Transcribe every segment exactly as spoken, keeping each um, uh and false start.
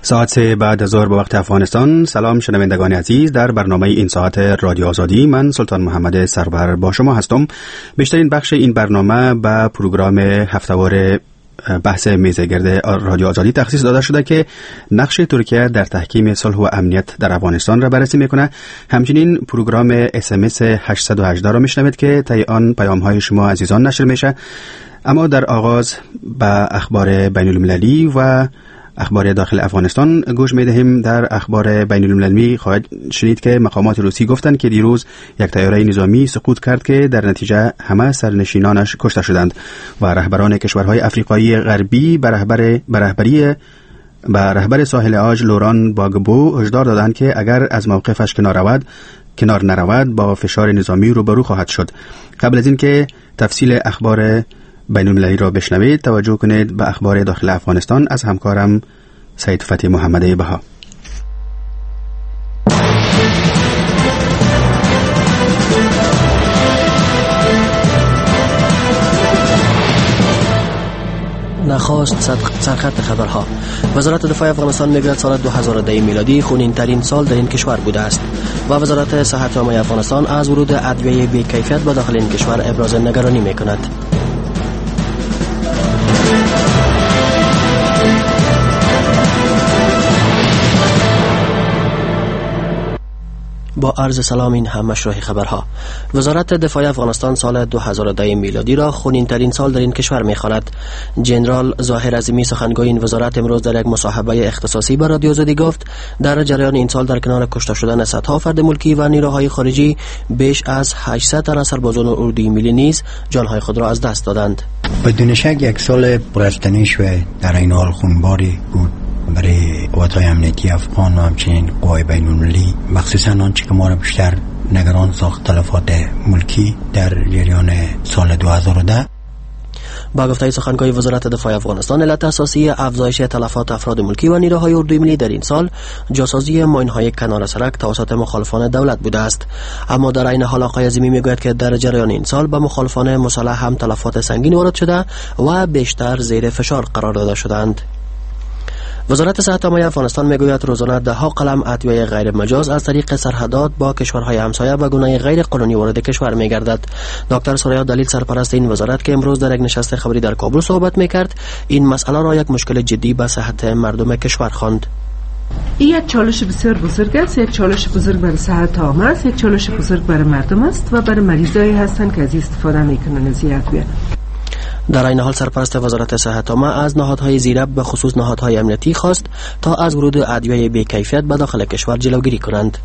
ساعت سه بعد از ظهر به وقت افغانستان. سلام شنوندگان عزیز، در برنامه این ساعت رادیو آزادی من سلطان محمد سرور با شما هستم. بیشترین بخش این برنامه به پروگرام هفته‌وار بحث میزگرد رادیو آزادی تخصیص داده شده که نقش ترکیه در تحکیم صلح و امنیت در افغانستان را بررسی میکنه. همچنین پروگرام اس ام اس هشتصد و هجده را میشنوید که طی آن پیام های شما عزیزان نشر میشه. اما در آغاز به اخبار بین المللی و اخبار داخل افغانستان گوش میدهیم. در اخبار بین المللی خواهد شنید که مقامات روسی گفتند که دیروز یک طیاره نظامی سقوط کرد که در نتیجه همه سرنشینانش کشته شدند و رهبران کشورهای افریقایی غربی به رهبر رهبری به رهبر ساحل عاج لوران باگبو هشدار دادند که اگر از موقفش کنار رود کنار نرود با فشار نظامی روبرو خواهد شد. قبل از اینکه تفصیل اخبار بین المللی را بشنوید، توجه کنید به اخبار داخل افغانستان از همکارم سید فتحی محمدی بها. نخست سرخط خبرها. وزارت دفاع افغانستان میگوید سال دو هزار و ده میلادی خونین ترین سال در این کشور بوده است و وزارت صحت عامه افغانستان از ورود ادویه بی کیفیت به داخل این کشور ابراز نگرانی میکند. با عرض سلام، این هم مشروع خبرها. وزارت دفاع افغانستان سال دو هزار و ده میلادی را خونین ترین سال در این کشور می‌خواند. جنرال ظاهر عظیمی سخنگوی این وزارت امروز در یک مصاحبه اختصاصی با رادیو آزادی گفت در جریان این سال در کنار کشته شدن صدها فرد ملکی و نیروهای خارجی بیش از هشتصد تن از سربازان اردوی ملی نیز جانهای خود را از دست دادند. بدون شک یک سال پر از تنش و در این حال خونباری بود برای قوات‌های امنیتی افغان و همچنین قوای بین‌المللی، مخصوصاً آنچه که ما را بیشتر نگران ساخت تلفات ملکی در جریان سال دو هزار و ده. با گفته سخنگوی وزارت دفاع افغانستان، علت اساسی افزایش تلفات افراد ملکی و نیروهای اردوی ملی در این سال جاسازی ماین‌های کنار سرک توسط مخالفان دولت بوده است. اما در این حال آقای عظیمی میگوید که در جریان این سال به مخالفان مسلح هم تلفات سنگین وارد شده و بیشتر زیر فشار قرار داده شدند. وزارت صحت عامه افغانستان میگوید روزانه ده ها قلم ادویه غیر مجاز از طریق سرحدات با کشورهای همسایه و گونه غیر قانونی وارد کشور میگردد. دکتر سوریا دلیل سرپرست این وزارت که امروز در یک نشست خبری در کابل صحبت میکرد، این مسئله را یک مشکل جدی به صحت مردم کشور خواند. این یک چالش بسیار بزرگ است، یک چالش بزرگ برای صحت عامه است، یک چالش بزرگ برای مردم است و برای مریضایی هستند که از استفاده میکنن از این ادویه. در این حال سرپرست وزارت صحت عامه از نهادهای زیرب به خصوص نهادهای امنیتی خواست تا از ورود ادویه بی کیفیت به داخل کشور جلوگیری کنند.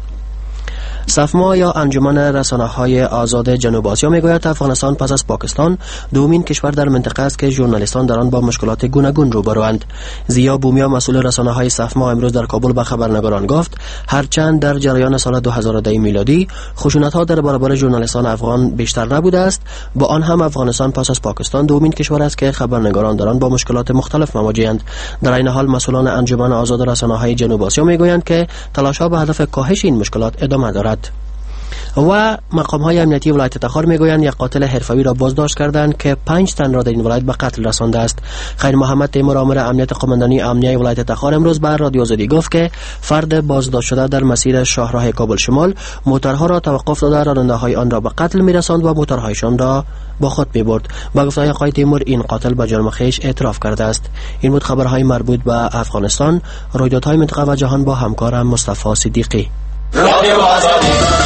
صفما یا انجمن رسانه‌های آزاد جنوب آسیا میگوید افغانستان پس از پاکستان دومین کشور در منطقه است که ژورنالیستان در آن با مشکلات گوناگون روبروند. زیا بومیا مسئول رسانه‌های صفما امروز در کابل به خبرنگاران گفت هرچند در جریان سال دو هزار و ده میلادی خشونت‌ها در برابر ژورنالیستان افغان بیشتر نبوده است، با آن هم افغانستان پس از پاکستان دومین کشور است که خبرنگاران در آن با مشکلات مختلف مواجه‌اند. در این حال مسئولان انجمن آزاد رسانه‌های جنوب آسیا میگویند که تلاش‌ها به هدف کاهش این مشکلات ادامه دارد. و مقام‌های امنیتی ولایت تخار میگویند یک قاتل حرفه‌ای را بازداشت کردند که پنج تن را در این ولایت به قتل رسانده است. خیر محمد تیمور آمر امنیت قماندانی امنیه ولایت تخار امروز به رادیو آزادی گفت که فرد بازداشت شده در مسیر شاهراه کابل شمال موتورها را توقف داده راننده‌های آن را به قتل میرساند و موتورهایشان را با خود میبرد. با گفته آقای تیمور این قاتل به جرم خویش اعتراف کرده است. این بود خبرهای مربوط به افغانستان، رویدادهای منطقه و جهان با همکارم مصطفی صدیقی. رادیو آزادی.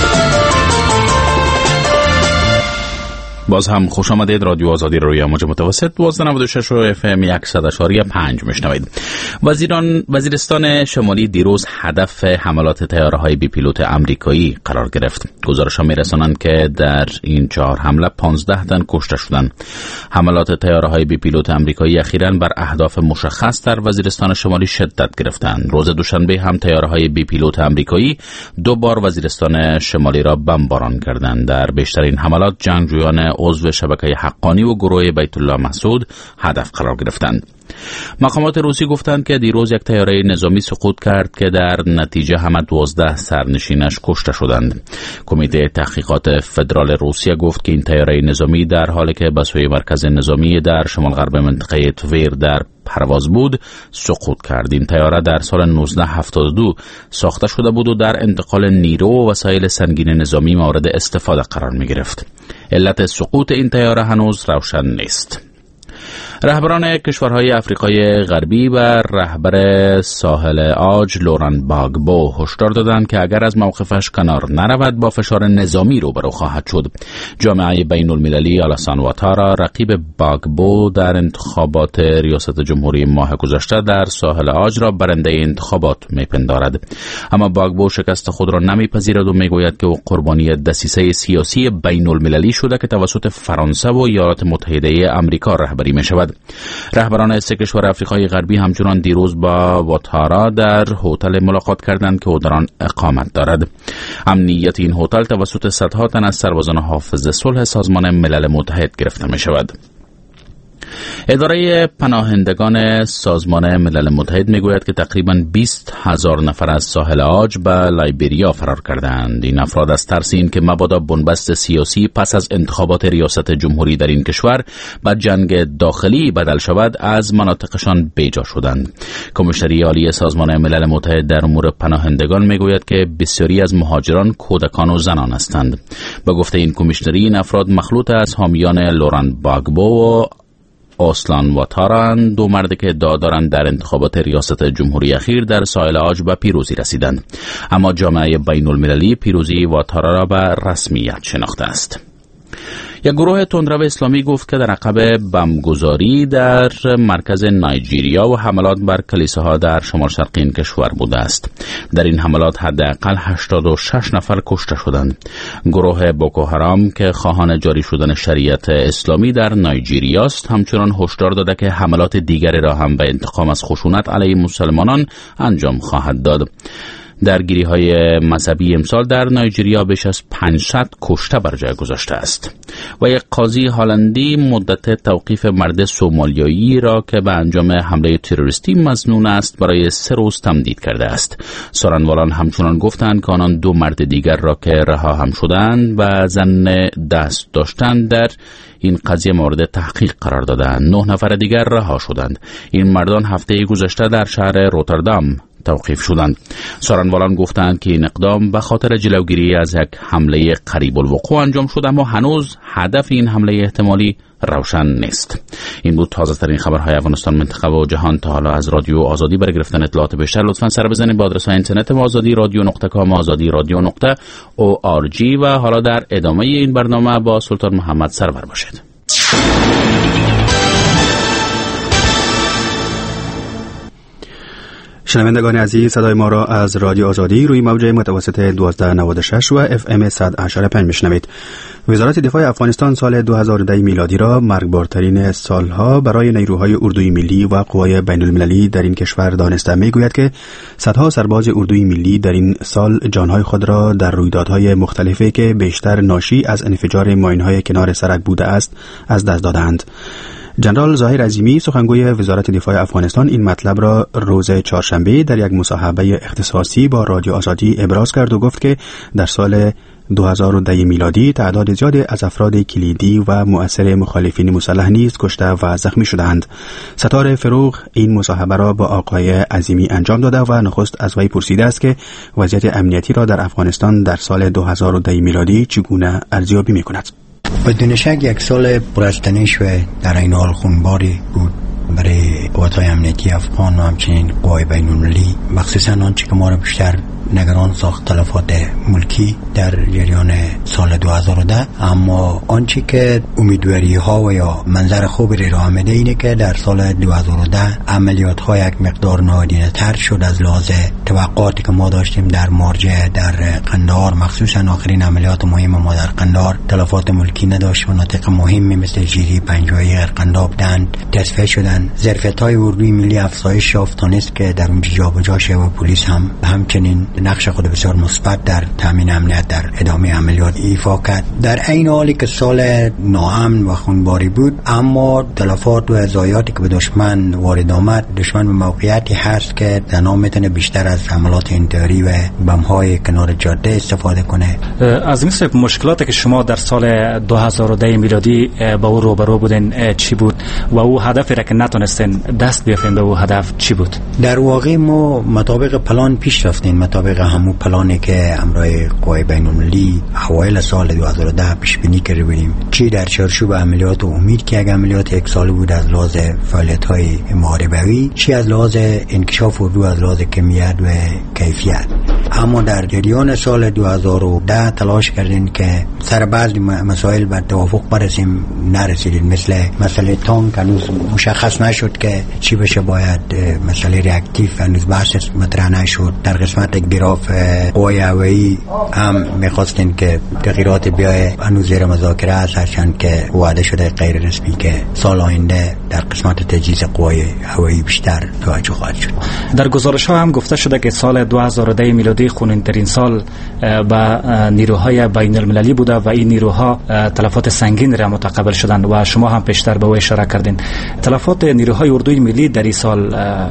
باز هم خوش آمدید. رادیو آزادی روی موج متوسط دوازده نود و شش و اف ام صد اشاری پنج میشنوید. وزیران وزیرستان شمالی دیروز هدف حملات طیاره‌های بی پیلوت آمریکایی قرار گرفت. گزارش‌ها می‌رسانند که در این چهار حمله پانزده تن کشته شدند. حملات طیاره‌های بی پیلوت آمریکایی اخیراً بر اهداف مشخص در وزیرستان شمالی شدت گرفتند. روز دوشنبه هم طیاره‌های بی پیلوت آمریکایی دو بار وزیرستان شمالی را بمباران کردند. در بیشترین حملات جنگجویان عضو شبکه حقانی و گروه بیت الله مسعود هدف قرار گرفتند. مقامات روسی گفتند که دیروز یک طیاره نظامی سقوط کرد که در نتیجه همه دوازده سرنشینش کشته شدند. کمیته تحقیقات فدرال روسیه گفت که این طیاره نظامی در حالی که به سوی مرکز نظامی در شمال غرب منطقه تویر در پرواز بود سقوط کرد. این طیاره در سال نوزده هفتاد و دو ساخته شده بود و در انتقال نیرو و وسایل سنگین نظامی مورد استفاده قرار می گرفت. علت سقوط این طیاره هنوز روشن نیست. رهبران کشورهای آفریقای غربی و رهبر ساحل عاج لوران باگبو هشدار دادند که اگر از موقفش کنار نرود با فشار نظامی روبرو خواهد شد. جامعه بین المللی آلاسان واتارا رقیب باگبو در انتخابات ریاست جمهوری ماه گذشته در ساحل عاج را برنده انتخابات میپندارد، اما باگبو شکست خود را نمیپذیرد و میگوید که او قربانی دسیسه سیاسی بین المللی شده که توسط فرانسه و ایالات متحده آمریکا رهبری میشود. رهبران سه کشور آفریقای غربی همچنان دیروز با واتارا در هتل ملاقات کردند که او در آن اقامت دارد. امنیت این هتل توسط صدها تن از سربازان حافظ صلح سازمان ملل متحد گرفته می شود. اداره پناهندگان سازمان ملل متحد میگوید که تقریباً بیست هزار نفر از ساحل عاج به لایبریا فرار کردند. این افراد از ترس این که مبادا بنبست سیاسی پس از انتخابات ریاست جمهوری در این کشور به جنگ داخلی بدل شود از مناطقشان بیجا شدند. کمیشنری عالی سازمان ملل متحد در امور پناهندگان میگوید که بسیاری از مهاجران کودکان و زنان هستند. به گفته این کمیشنری این افراد مخلوط از حامیان لوران باگبو و آسلان واتارا، دو مرد که ادعا دارند در انتخابات ریاست جمهوری اخیر در ساحل عاج به پیروزی رسیدند، اما جامعه بین المللی پیروزی واتارا را به رسمیت شناخته است. یک گروه تندرو اسلامی گفت که در عقب بمبگذاری در مرکز نایجیریا و حملات بر کلیساها در شمال شرقی این کشور بوده است. در این حملات حداقل هشتاد و شش نفر کشته شدند. گروه بوکو حرام که خواهان جاری شدن شریعت اسلامی در نایجیریا است همچنان هشدار داده که حملات دیگری را هم به انتقام از خشونت علیه مسلمانان انجام خواهد داد. درگیری های مذهبی امسال در نایجیریا بیش از پانصد کشته بر جای گذاشته است و یک قاضی هلندی مدت توقیف مرد سومالیایی را که به انجام حمله تروریستی مظنون است برای سه روز تمدید کرده است. سارنوالان همچنان گفتند که آنان دو مرد دیگر را که رها هم شدند و زن دست داشتند در این قضیه مورد تحقیق قرار دادند. نه نفر دیگر رها شدند. این مردان هفته گذشته در شهر روتردام توقیف شدند. سارنوالان گفتند که این اقدام به خاطر جلوگیری از یک حمله قریب الوقوع انجام شده اما هنوز هدف این حمله احتمالی روشن نیست. این بود تازه ترین خبرهای افغانستان، منطقه و جهان. تا حالا از رادیو آزادی برای گرفتن اطلاعات بیشتر لطفاً سر بزنید به آدرس اینترنت آزادی رادیو نقطه کام آزادی رادیو نقطه او آر جی و حالا در ادامه این برنامه با سلطان محمد سرور باشید. شنوندگان عزیز، صدای ما را از رادیو آزادی روی موج متوسط دوازده نود و شش و اف ام صد و هشت و پنج میشنوید. وزارت دفاع افغانستان سال دو هزار و ده میلادی را مرگبارترین سالها برای نیروهای اردوی ملی و قوای بین المللی در این کشور دانسته میگوید که صدها سرباز اردوی ملی در این سال جانهای خود را در رویدادهای مختلفی که بیشتر ناشی از انفجار ماینهای کنار سرک بوده است از دست دادند. جنرال ظاهر عظیمی سخنگوی وزارت دفاع افغانستان این مطلب را روز چهارشنبه در یک مصاحبه اختصاصی با رادیو آزادی ابراز کرد و گفت که در سال دو هزار و ده میلادی تعداد زیادی از افراد کلیدی و مؤثر مخالفین مسلح نیز کشته و زخمی شدند. ستاره فروغ این مصاحبه را با آقای عظیمی انجام داده و نخست از وی پرسیده است که وضعیت امنیتی را در افغانستان در سال دو هزار و ده میلادی چگونه ارزیابی می‌کند. بدون شک یک سال پر از تنش و در این حال خونباری بود برای قوات‌های امنیتی افغان و همچنین قوای بین المللی، مخصوصا آنچه که ما را بیشتر نگران ساخت تلفات ملکی در جریان سال دو هزار و ده. اما آنچه که امیدواری ها و یا منظر خوبی را آمده اینه که در سال دو هزار و ده عملیات ها یک مقدار نهادینه تر شد از لحاظ توقعاتی که ما داشتیم در مارجه در قندهار، مخصوصا آخرین عملیات مهم ما در قندهار تلفات ملکی نداشت. مناطق مهمی مثل جیری، پنجوایی، قنداب دند تصفیه شدن. ظرفیت های اردوی ملی افزایش یافت تا نیست که در اونجا جابجا شه و پلیس هم همچنین نقش خود بسیار مثبت در تامین امنیت در ادامه عملیات ایفا کرد. در این حالی که سال ناامن و خونباری بود، اما تلفات و ضایعاتی که به دشمن وارد آمد، دشمن به موقعیتی هست که زنان میتونه بیشتر از حملات انتحاری و بم‌های کنار جاده استفاده کنه. از مثل مشکلاتی که شما در سال دو هزار و ده میلادی با او روبرو بودین چی بود و او هدفی را که نتونستین دست بیافتین به او هدف چی بود؟ در واقع ما مطابق پلان پیش رفتیم، مطابق همون پلانی که امرای قوای بین‌المللی اوایل سال دو هزار و ده پیش بینی کرده بودیم، چی در چارچوب عملیات و امید که یک عملیات یک ساله بود از لحاظ فعالیت‌های محاربه‌ای، چی از لحاظ انکشاف اردو از لحاظ کمیت و کیفیت. اما در جریان سال دو هزار و ده تلاش کردیم که سر بعضی مسائل بر توافق برسیم، نرسیدیم. مثل مسئله تانک هنوز مشخص نشد که چی بشه، باید مسئله ریاکتیو هنوز بحث مطرح نشد. در قسمت گراف قوای هوایی هم میخواستیم که تغییرات بیای، هنوز زیر مذاکره است، هرچند که وعده شده غیر رسمی که سال آینده در قسمت تجهیز قوای هوایی بیشتر توجه خواهد شد. در گزارش ها هم گفته شده که سال دو هزار و ده میلادی خونین‌ترین سال با نیروهای بین المللی بوده و این نیروها تلفات سنگین را متقبل شدند و شما هم پیشتر به او اشاره کردین. تلفات نیروهای اردوی ملی در این سال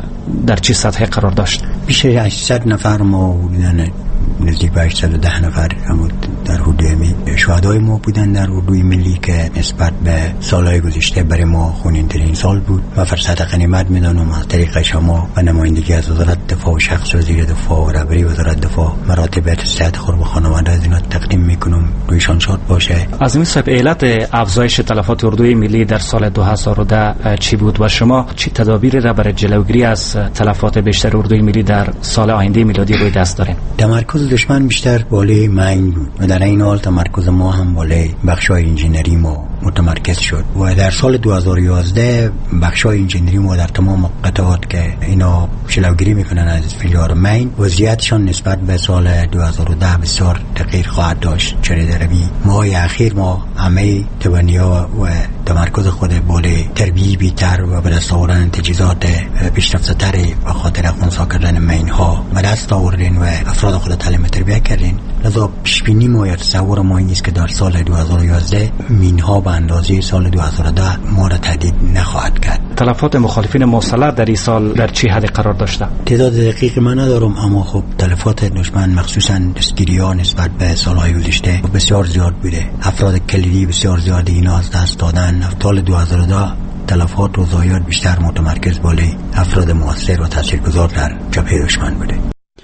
در چه سطحی قرار داشت؟ بیش از هشتصد نفر ما بودن، نزدیک به هشتصد و ده نفر هم در حدود می شهدای ما بودن در اردوی ملی که نسبت به سالهای گذشته برای ما خونین‌ترین سال بود و فرصت غنیمت میدانم از طریق شما و نمایندگی از وزارت دفاع و شخص وزیر دفاع و رهبری وزارت دفاع مراتب صحت خود به خانواده از اینا تقدیم میکنم، رویشان شاد باشه. از این سبب علت افزایش تلفات اردوی ملی در سال دو هزار و ده چی بود و شما چه تدابیری را برای جلوگیری از تلفات بیشتر اردوی ملی در سال آینده میلادی روی دست دارین؟ تمرکز دشمن بیشتر بالای مین بود و در این حال تمرکز ما هم بالای بخشای انجینری ما متمرکز شد و در سال دو هزار و یازده بخشای انجینری ما در تمام قطعات که اینا جلوگیری میکنن از فیلار مین، وضعیتشان نسبت به سال دو هزار و ده بسیار تغییر خواهد داشت. چرا در این ماه اخیر ما همه توانی‌ها و تمرکز خود بالای تربیبی تر و به دست آوردن تجهیزات پیشرفته تر و خاطر خنثی کردن مین ها به دست آوردین و افراد خود تعلیم تربیت کردین. لذا پیش بینی ما یا تصور ما این است که در سال دو هزار و یازده مین ها به اندازه سال دو هزار و ده ما را تهدید نخواهد کرد. تلفات مخالفین مسلح در این سال در چه حدی قرار داشته؟ تعداد دقیق من ندارم، اما خب تلفات دشمن مخصوصا دستگیری‌ها نسبت به سالهای گذشته بسیار زیاد بوده. افراد کلیدی بسیار زیاد اینا از دست دادن. سال دو هزار و ده تلفات و ضایعات بیشتر متمرکز بالای افراد مؤثر و تاثیرگذار در جبهه دشمن بوده.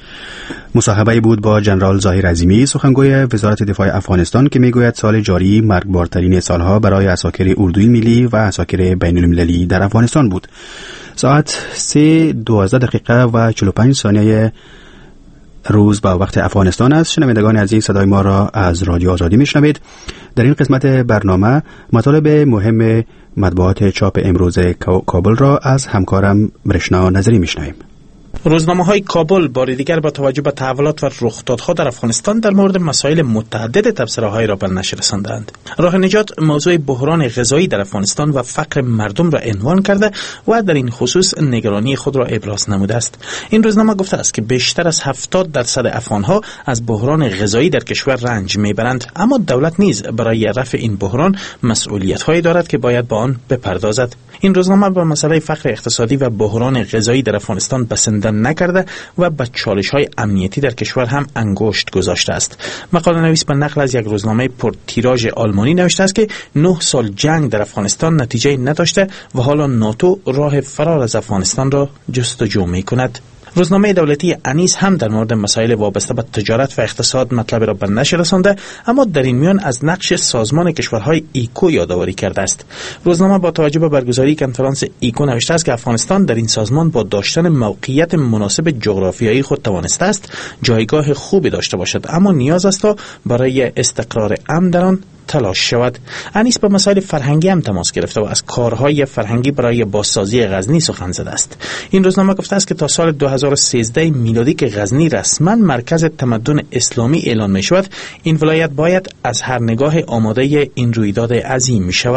مصاحبه بود با جنرال ظاهر عظیمی، سخنگوی وزارت دفاع افغانستان، که میگوید سال جاری مرگبارترین سالها برای عساکر اردوی ملی و عساکر بین المللی در افغانستان بود. ساعت سه دوازده دقیقه و چهل و پنج ثانیه روز با وقت افغانستان است. شنوندگان عزیز، صدای ما را از رادیو آزادی میشنوید. در این قسمت برنامه مطالب مهم مطبوعات چاپ امروز کابل را از همکارم رشنا نظری میشنویم. روزنامه‌های کابل بار دیگر با توجه به تحولات و رخدادها در افغانستان در مورد مسائل متعدد تبصره‌های را به نشر رساندند. راه نجات موضوع بحران غذایی در افغانستان و فقر مردم را عنوان کرده و در این خصوص نگرانی خود را ابراز نموده است. این روزنامه گفته است که بیشتر از هفتاد درصد افغان‌ها از بحران غذایی در کشور رنج میبرند، اما دولت نیز برای رفع این بحران مسئولیت‌هایی دارد که باید با آن بپردازد. این روزنامه به مسئله فقر اقتصادی و بحران غذایی در افغانستان بسنده نکرده و به چالش‌های امنیتی در کشور هم انگشت گذاشته است. مقاله نویس به نقل از یک روزنامه پر تیراژ آلمانی نوشته است که نه سال جنگ در افغانستان نتیجه نداشته و حالا ناتو راه فرار از افغانستان را جستجو می‌کند. روزنامه دولتی انیس هم در مورد مسائل وابسته به تجارت و اقتصاد مطلب را به نشر رسانده، اما در این میان از نقش سازمان کشورهای ایکو یادآوری کرده است. روزنامه با توجه به برگزاری کنفرانس ایکو نوشته است که افغانستان در این سازمان با داشتن موقعیت مناسب جغرافیایی خود توانسته است جایگاه خوبی داشته باشد، اما نیاز است تا برای استقرار امن در آن تلاش شود. انیس با مسائل فرهنگی هم تماس گرفته و از کارهای فرهنگی برای بازسازی غزنی سخن زده است. این روزنامه گفته است که تا سال دو هزار و سیزده میلادی که غزنی رسما مرکز تمدن اسلامی اعلان می شود، این ولایت باید از هر نگاه آماده این رویداد عظیم می شود.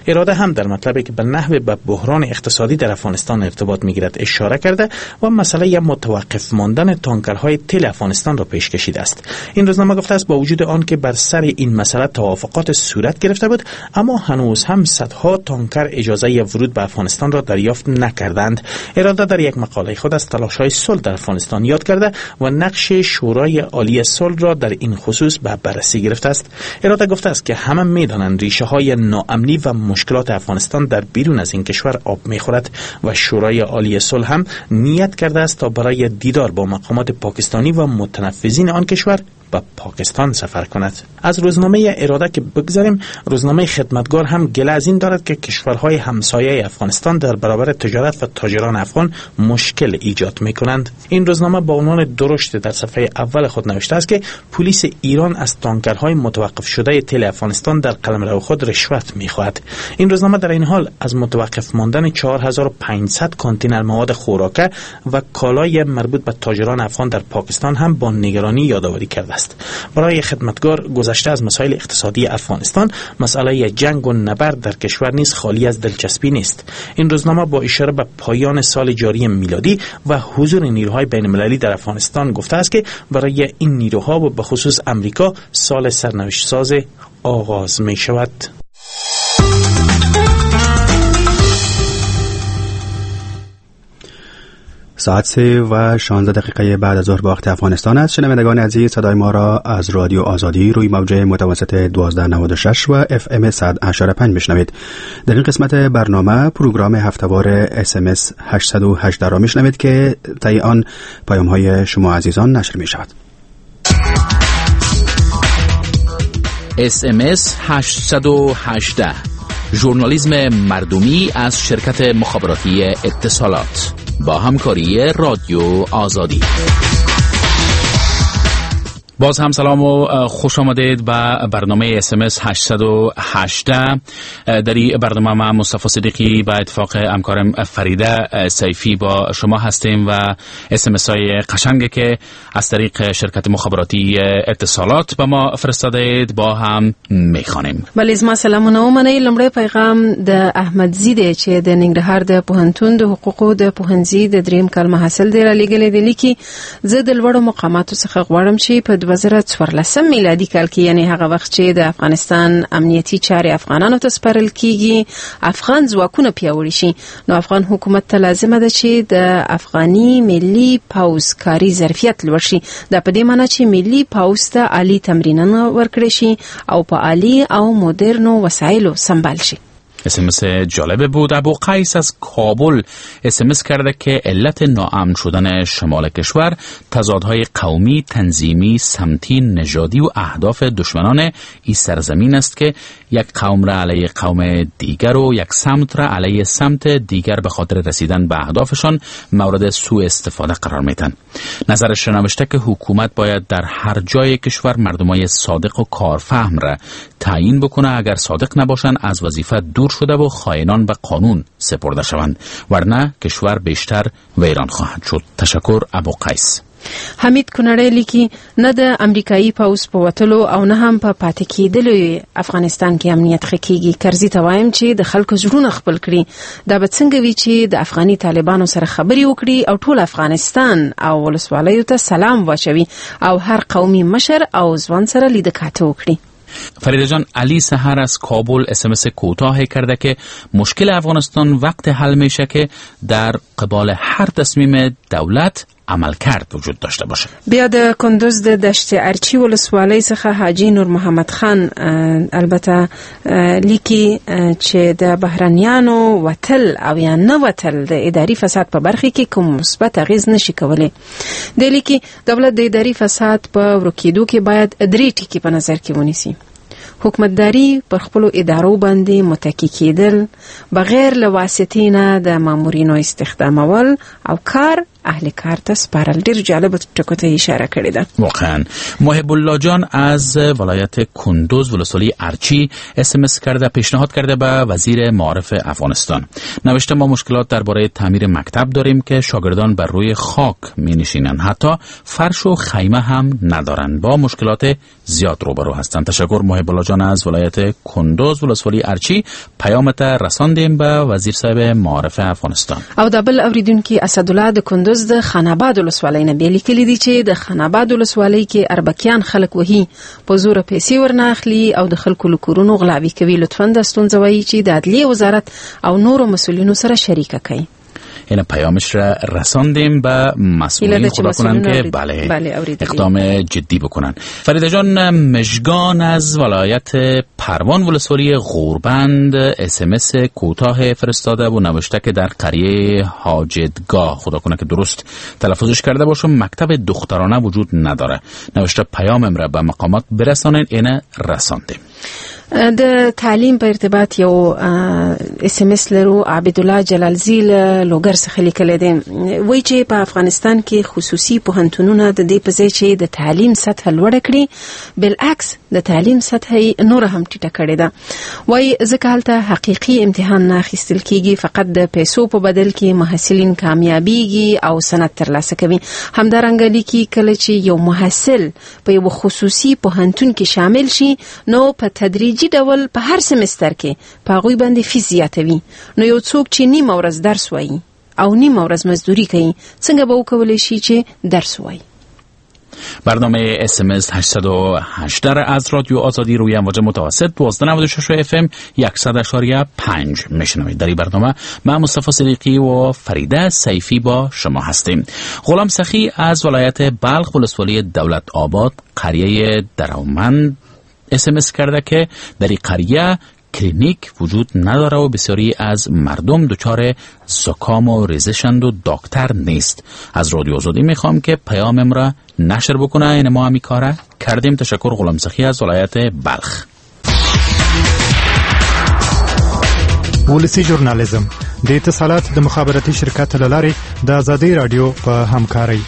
اراده هم در مطلبی که به نحو به بحران اقتصادی در افغانستان ارتباط میگیرد اشاره کرده و مسئله متوقف ماندن تانکرهای تیل افغانستان را پیش کشیده است. این روزنامه گفته است با وجود آن که بر سر این مسئله توافقات صورت گرفته بود، اما هنوز هم صدها تانکر اجازه ورود به افغانستان را دریافت نکردند. اراده در یک مقاله خود از تلاش‌های صلح در افغانستان یاد کرده و نقش شورای عالی صلح را در این خصوص به بررسی گرفته است. اراده گفته است که همه می‌دانند ریشه‌های ناامنی و مشکلات افغانستان در بیرون از این کشور آب می‌خورد و شورای عالی صلح هم نیت کرده است تا برای دیدار با مقامات پاکستانی و متنفذین آن کشور به پاکستان سفر کند. از روزنامه اراده که بگذاریم، روزنامه خدمتگار هم گله از این دارد که کشورهای همسایه افغانستان در برابر تجارت و تاجران افغان مشکل ایجاد می‌کنند. این روزنامه با عنوان درشت در صفحه اول خود نوشته است که پلیس ایران از تانکرهای متوقف شده تیل افغانستان در قلمرو خود رشوت می‌خواهد. این روزنامه در این حال از متوقف ماندن چهار هزار و پانصد کانتینر مواد خوراکه و کالای مربوط به تاجران افغان در پاکستان هم با نگرانی یادآوری کرده است. برای خدمتگار گذشته از مسائل اقتصادی افغانستان، مسئله جنگ و نبرد در کشور نیز خالی از دلچسپی نیست. این روزنامه با اشاره به پایان سال جاری میلادی و حضور نیروهای بین‌المللی در افغانستان گفته است که برای این نیروها و به خصوص امریکا سال سرنوشت ساز آغاز می شود. ساعت سه و شانزده دقیقه بعد از ظهر به وقت افغانستان است. شنوندگان عزیز، صدای ما را از رادیو آزادی روی موج متوسط دوازده نود و شش و اف ام صد و هشتاد و پنج میشنوید. در این قسمت برنامه پروگرام هفته‌وار اس ام اس هشتصد و هجده را میشنوید که طی آن پیام های شما عزیزان نشر می شود. اس ام اس هشتصد و هجده، ژورنالیسم مردمی از شرکت مخابراتی اتصالات با همکاری رادیو آزادی. باز هم سلام و خوش آمدید به برنامه اس ام اس هشتصد و هجده. در این برنامه من مصطفی صدیقی با اتفاق همکارم فریده سیفی با شما هستیم و اس ام اس های قشنگی که از طریق شرکت مخابراتی اتصالات به ما فرستادید با هم میخوانیم. بله، زما سلامونه و منی. لمړی پیغام د احمد زیده چې د ننګرهار د پوهنتون د حقوقو د پوهنځي د دریم کال محصل دی را لېږلی دی. لیکي زه د لوړو مقاماتو څخه غواړم چې په دوه زره څوارلسم میلادي کال کې، یعنی هغه وخت چې د افغانستان امنیتي چارې افغانانو ته سپارل کیږي، افغان ځواکونه پیاوړي شي، نو افغان حکومت ته لازمه ده چې د افغاني ملي پوځ کاري ظرفیت لوړ شي. دا په دې معنی چې ملي پوځ ته عالی تمرینونه ورکړي شي او په عالی او مدرنو وسایلو سمبال شي. اسمس جالبه بود. ابو قیس از کابل اسمس کرده که علت ناامن شدن شمال کشور تضادهای قومی، تنظیمی، سمتی، نژادی و اهداف دشمنان این سرزمین است که یک قوم را علیه قوم دیگر و یک سمت را علیه سمت دیگر به خاطر رسیدن به اهدافشان مورد سوء استفاده قرار میدن. نظرش نوشته که حکومت باید در هر جای کشور مردمای صادق و کارفهم را تعیین بکنه، اگر صادق نباشن از وظیفه دور شده و خائنان به قانون سپرده شوند، ورنه کشور بیشتر ویران خواهد شد. تشکر. ابو قیس. حمید کونړی لیکي نه د امریکایي پوځ په وتلو او نه هم په پاتې کېدلو افغانستان کې امنیت ښه کېږي. کرزي ته وایم چې د خلکو زړونه خپل کړي. دا به څنګه وي چې د افغاني طالبانو سره خبرې وکړي او ټول افغانستان او ولسوالیو ته سلام واچوي او هر قومي مشر او ځوان سره لیدکاته وکړي. فریده جان، علی سحر از کابل اسمس کوتاه کرده که مشکل افغانستان وقت حل میشه که در قبال هر تصمیم دولت عمل کرد وجود داشته باشه. بیا د کندوز د دشت ارچی ولسوالۍ څخه حاجی نور محمد خان البته لیکي چې د بهرنیانو وتل او یا نه وتل د اداري فساد په برخه کې کوم مثبت اغیز نشي کولای. د لیکي دولت د اداري فساد په ورکیدو کې باید درې ټکي په نظر کې ونیسي: حکومتداري پر خپل ادارو باندې متکی کېدل، بغیر له واسطې نه د مامورینو استخدامول او کار اهل کار ته سپارل. ډیر جالب ټکو ته اشاره کړې ده. واقعا محب الله جان از ولایت کندوز ولسوالی ارچی اس ام اس کرده، پیشنهاد کرده به وزیر معارف افغانستان. نوشته ما مشکلات درباره تعمیر مکتب داریم که شاگردان بر روی خاک می نشینند، حتی فرش و خیمه هم ندارند، با مشکلات زیاد روبرو هستند. تشکر محب الله جان از ولایت کندوز ولسوالی ارچی. پیامت رساندیم به وزیر صاحب معارف افغانستان. او د بل اوریدونکو اسدالله د کندوز د خاناباد ولسوالۍ نه بیل کلی دي چې د خاناباد ولسوالۍ کې اربکیان خلک وهي، په زور پیسې ورناخلي او د خلکو لکورونو غلاوي کوي. لطفاً د ستونزوي چې د عدلیه وزارت او نورو مسولینو سره شریک کړي. این پیامش را رساندیم به مسئولین خدا کنن که بله, بله اقدام جدی بکنن. فریده جان مژگان از ولایت پروان ولسوالی غوربند اس ام اس کوتاه فرستاده و نوشته که در قریه حاجتگاه، خدا کنه که درست تلفظش کرده باشم، مکتب دخترانه وجود نداره. نوشته پیامم را به مقامات برسانین. اینه رساندیم. د تعلیم په ارتباط یو اس ام اس لرو. عبد الله جلالزی لوګر څخه لیکل دي، وایي چې په افغانستان کې خصوصي پوهنتونونه د دې په ځای چې د تعلیم سطح لوړه کړي، بالعکس د تعلیم سطح نور هم ټیټه کړې ده. وایي ځکه هلته حقيقي امتحان نه اخیستل کیږي، فقط د پیسو په بدل کې محصلین کامیابیږي او سند ترلاسه کوي. همدارنګه لیکي کله چې یو محصل په یو خصوصي پوهنتون کې شامل شي نو په تدریج جی ډول په هر سمستر کې په غوي باندې فیس زیاتوي. نو یو څوک چې نیم ورځ درس وایي او نیم ورځ مزدوری کوي، څنګه به وکولای شي چې درس وایي؟ برنامه اس ام اس هشتصد و هشت از رادیو آزادی روی امواج متوسط دوازده نود و شش اف ام صد و پنج میشنوید. در این برنامه من مصطفی صدیقی و فریده سیفی با شما هستیم. غلام سخی از ولایت بلخ ولسوالی دولت آباد قریه دراومند اس ام اس کرده که در این قریه کلینیک وجود نداره و بسیاری از مردم دچار زکام و ریزشند و دکتر نیست. از رادیو آزادی میخوام که پیامم را نشر بکنه. این ما همی کاره کردیم. تشکر. غلام سخی از ولایت بلخ. ولسی ژورنالیزم د اتصالات د مخابراتي شرکت له لارې د آزادي رادیو په همکارۍ.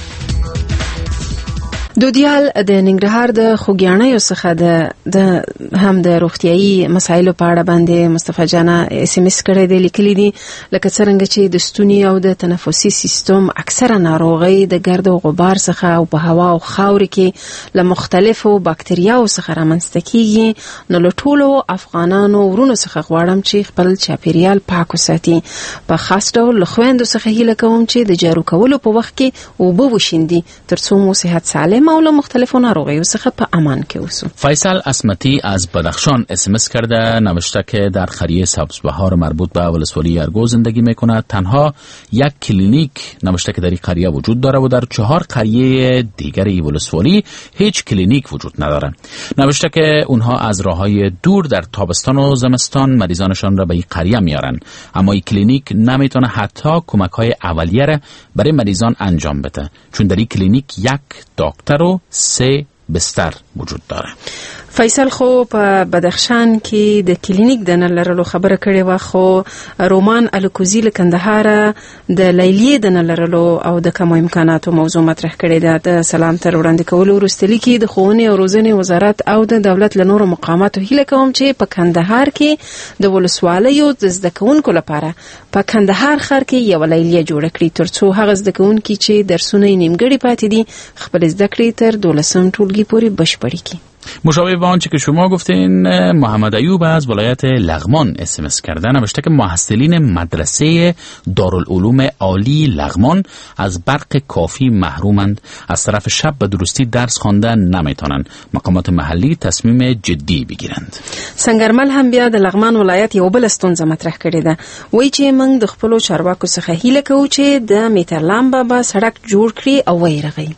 دودیال د ننګرهار د خوګیاڼیو څخه د د هم د روغتيایي مسایلو په اړه باندې مصطفی جانا اس ام اس کړی دی. لیکلي دي لکه څنګه چې د ستوني او د تنفسي سیستم اکثره ناروغي د ګرد او غبار څخه او په هوا او خاور کې له مختلفو باکتریاو څخه رامنځته کیږي. نو له ټولو افغانانو ورونو څخه غواړم چې خپل چاپیریال پاک وساتي. په خاص ډول خويندو څخه هیله کوم چې د جارو کولو په وخت کې اوبه وشیندي ترڅو مو صحت سالم او له مختلفو ناروغیو څخه په امان کې اوسو. فیصل اسمتی از بدخشان اس ام اس کرده، نوشته که در قریه سبزبهار مربوط به ولسوالی ارگو زندگی میکنه. تنها یک کلینیک نوشته که در این قریه وجود داره و در چهار قریه دیگری ولسوالی هیچ کلینیک وجود نداره. نوشته که اونها از راههای دور در تابستان و زمستان مریضانشان را به این قریه میارن، اما این کلینیک نمیتونه حتی کمک‌های اولیه را برای مریضان انجام بده، چون در این کلینیک یک دکتر و سه بستر وجود داره. فیصل خو په بدخشان کې د کلینیک د نه لرلو خبره کړې و، خو رومان الکوزی له کندهار د لیلیې د نه لرلو او د کوم امکاناتو موضوع مطرح کړې ده. د سلام تر وړاندې کولو وروسته لیکي د ښوونې او روزنې وزارت او د دولت له نورو مقاماتو هیله کوم چې په کندهار کې د ولسوالیو د زده کوونکو لپاره په کندهار ښار کې یو لیلیه جوړه کړي ترڅو هغه زده کوونکي چې درسونه یې نیمګړي پاتې دي خپل زده کړې تر دولسم ټولګي پورې بشپړي کړي. مشابه با آنچه که شما گفتین، محمد ایوب از ولایت لغمان اس ام اس کردن، نوشته که محصلین مدرسه دارالعلوم عالی لغمان از برق کافی محرومند، از طرف شب به درستی درس خواندن نمیتونن. مقامات محلی تصمیم جدی بگیرند. سنگرمل هم بیا د لغمان ولایت یو بل ستونزه مطرح کړې ده. وایي چې موږ د خپلو چارواکو څخه هیله کوو چې د میترلام بابا سړک جوړ کړي او ویرغي.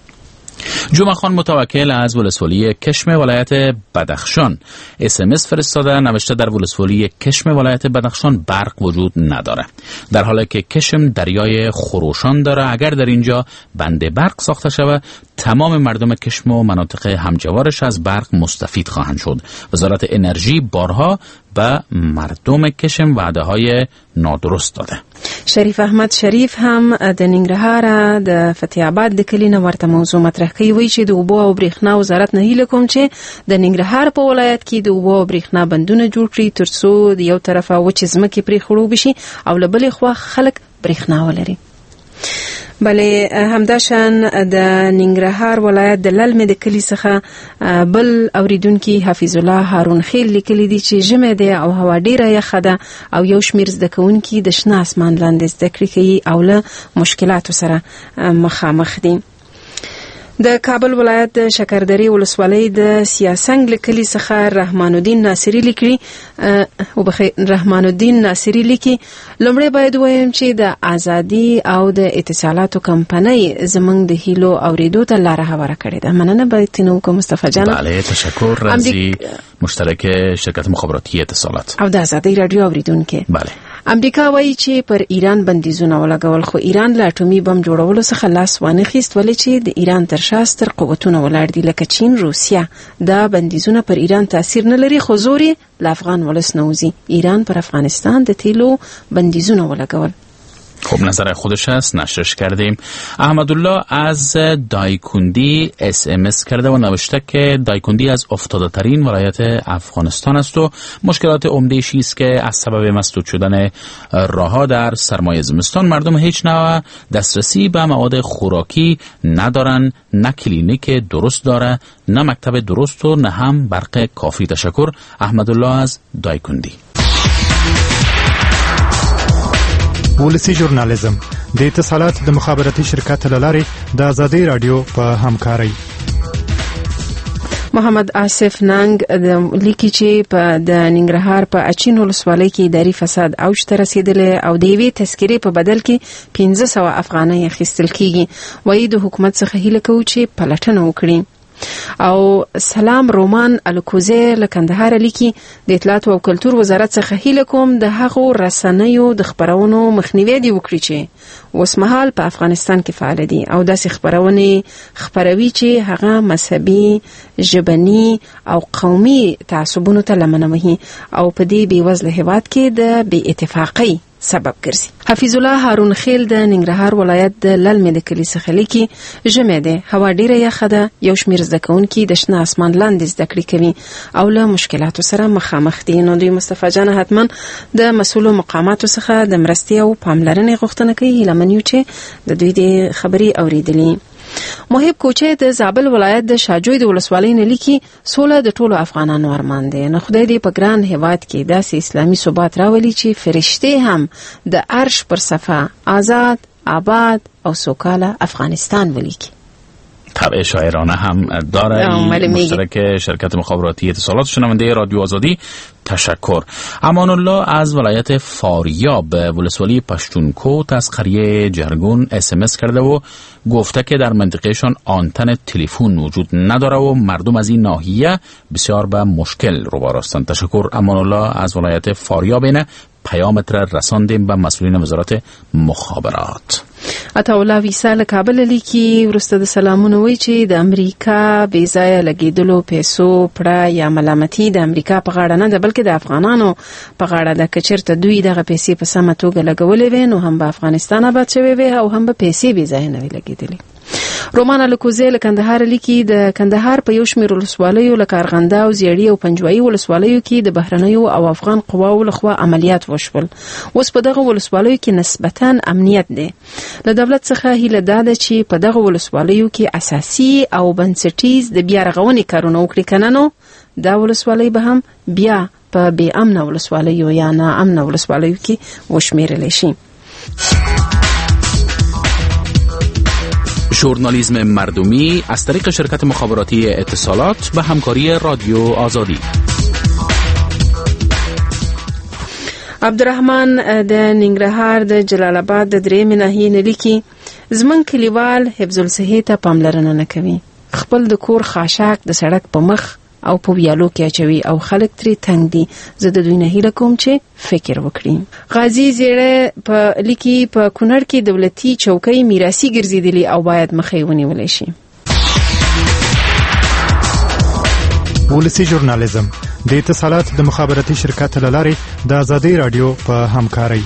جمعه خان متوکل از ولسوالی کشم ولایت بدخشان اس ام اس فرستاده، نوشته در ولسوالی کشم ولایت بدخشان برق وجود نداره، در حالی که کشم دریای خروشان داره. اگر در اینجا بند برق ساخته شود تمام مردم کشم و مناطق همجوارش از برق مستفید خواهند شد. وزارت انرژی بارها به مردم کشم وعده های نادرست داده. شریف احمد شریف هم د ننګرهار د فتح آباد د کلی نه ورته موضوع مطرح کوي، وایي چې د اوبو او برېښنا وزارت نه هیله کوم چې د ننګرهار په ولایت کې د اوبو او برېښنا بندونه جوړ کړي ترڅو د یو طرفه وچې ځمکې پرې خړوبې شي او له بلې خوا خلک برېښنا ولري. بلې همداشان د ننګرهار ولایت د للمې د کلی څخه بل اوریدونکي حفیظ الله هارون خیل لیکلي دي چې ژمی دی او هوا ډیره یخه ده او یو شمیر زده کوونکي د شنه اسمان لاندې زده کړې کوي او له مشکلاتو سره مخامخ دي. د کابل ولایت د شکردرې ولسوالۍ د سیاسنګ لیکلي څخه رحمان الدین ناصری لیکي او بخیر رحمان الدین ناصری لیکي لومړی باید وایم چې د ازادي او د اتصالاتو کمپنۍ زمنګ د هیلو اوریدو ته لار هواره کړې ده. مننه باید تینو کوم مصطفی جان. بله تشکر رازی مشترک شرکت مخابراتی اتصالات او د ازادي رادیو اوریدونکو. بله امریکا وایي چې پر ایران بندیزونه ولګول خو ایران له اټومي بم جوړولو څخه لاس وانه خیست ولې چې د ایران تر شا ستر قوتونه ولاړ دي لکه چین روسیا. دا بندیزونه پر ایران تاثیر نه لري خو زوري له افغان ولس نوزي. ایران پر افغانستان د تیلو بندیزونه ولګول. خب نظر خودش است، نشرش کردیم. احمدالله از دایکندی اس ام اس کرده و نوشته که دایکندی از افتاده ترین ولایت افغانستان است و مشکلات عمده‌ای است که از سبب مسدود شدن راه‌ها در سرمای زمستان مردم هیچ نوع دسترسی به مواد خوراکی ندارن، نه کلینیک درست داره، نه مکتب درست و نه هم برق کافی. تشکر احمدالله از دایکندی. ولسی ژورنالیزم د اتصالات د مخابراتي شرکت لاري د ازادي رادیو په همکاري. محمد آصف ننګ د لیکي چې په د ننګرهار په اچین ولسوالۍ کې اداري فساد اوج ته رسیدلی او د یوې تذکرې په بدل کې پنځه سوه افغانۍ اخیستل کیږي. وایي د حکومت څخه هیله کوو چې پلټنه وکړي. او سلام رومان الکوزی له کندهار لیکي د اطلاعات او کلتور وزارت څخه هیله کوم د هغو رسنیو د خبرونو مخنیوي دی وکړي چې اوسمهال په افغانستان کې فعال دي او داسې خبرونه خبروي چې هغه مذهبي، ژبني او قومي تعصبونو ته لمنه وهي او په دې بیوزله هیواد کې د بې اتفاقۍ سبب ګرځي. حفیظ الله هارون خیل د ننګرهار ولایت د للمې د کلی څخه لیکي ژمی دی، هوا ډیره یخه ده، یو شمیر زده کوونکي د شنه اسمان لاندې زده کړې کوي او له مشکلاتو سره مخامخ دي. نو دوی مصطفی جان حتما د مسؤلو مقاماتو څخه د مرستې او پاملرنې غوښتنه کوي. هیله من یو چې د دوی د خبري اوریدلې. محب کوچه د زابل ولایت د شاجوی د ولسوالۍ نه لیکي سوله د ټولو افغانانو ارمان دی. نو خدای دې په ګران هیواد کې داسې اسلامي ثبات راولي چې فرشته هم د عرش پر صفه آزاد، آباد او سوکاله افغانستان ولیکي. طبع شاعرانه هم داره مشترک شرکت مخابراتی اتصالات. شنونده رادیو آزادی تشکر. امان الله از ولایت فاریاب ولسوالی پشتونکوت از قریه جرگون اس ام اس کرده و گفته که در منطقهشان آنتن تلفن وجود نداره و مردم از این ناحیه بسیار به مشکل روبرو هستند. تشکر امان الله از ولایت فاریاب. اینه پیامت را رساندیم به مسئولین وزارت مخابرات. عطاالله ویسا له کابل لیکي ورسته د سلامونه وی چې د امریکا بې ځایه لګیدلو پیسو پړه یا ملامتي د امریکا په غاړه نه ده بلکې د افغانانو په غاړه ده. که چېرته دوی دغه پیسې په سمه توګه لګولې وې نو هم به افغانستان آباد شوی وې او هم به پیسې بې ځایه نه وې لګېدلې. رومان الکوزی له کندهار لیکي د کندهار په یو شمېر ولسوالیو لکه ارغنده او زیړي او پنجوایي ولسوالیو کې د بهرنیو او افغان قواو لخوا عملیات وشول. اوس په دغه ولسوالیو کې نسبتاً امنیت دی. له دولت څخه هیله ده چې په دغه ولسوالیو کې اساسي او بنسټیز د بیا رغونې کارونه وکړي، کنه نو دا ولسوالۍ به هم بیا په بې امنه ولسوالیو یا نا امنه ولسوالیو کې وشمیرل شي. ژورنالیسم مردمی از طریق شرکت مخابراتی اتصالات به همکاری رادیو آزادی. عبدالرحمن د ننګرهار د جلال آباد د درېیمې ناحیې نه لیکي زمونږ کلیوال حفظ الصحې ته پاملرنه نه کوي. خپل د کور خاشاک د سړک په مخ او په ویالو کې اچوي او خلک ترې تنګ دي. زه د دوی نه هیله کوم چې فکر وکړي. غازی زیړه په لیکي په کونړ کې دولتي چوکۍ میراثي ګرځېدلې او باید مخې ونیول شي. ولسی ژورنالیزم د اتصالات د مخابراتي شرکت لاري د ازادي رادیو په همکاري.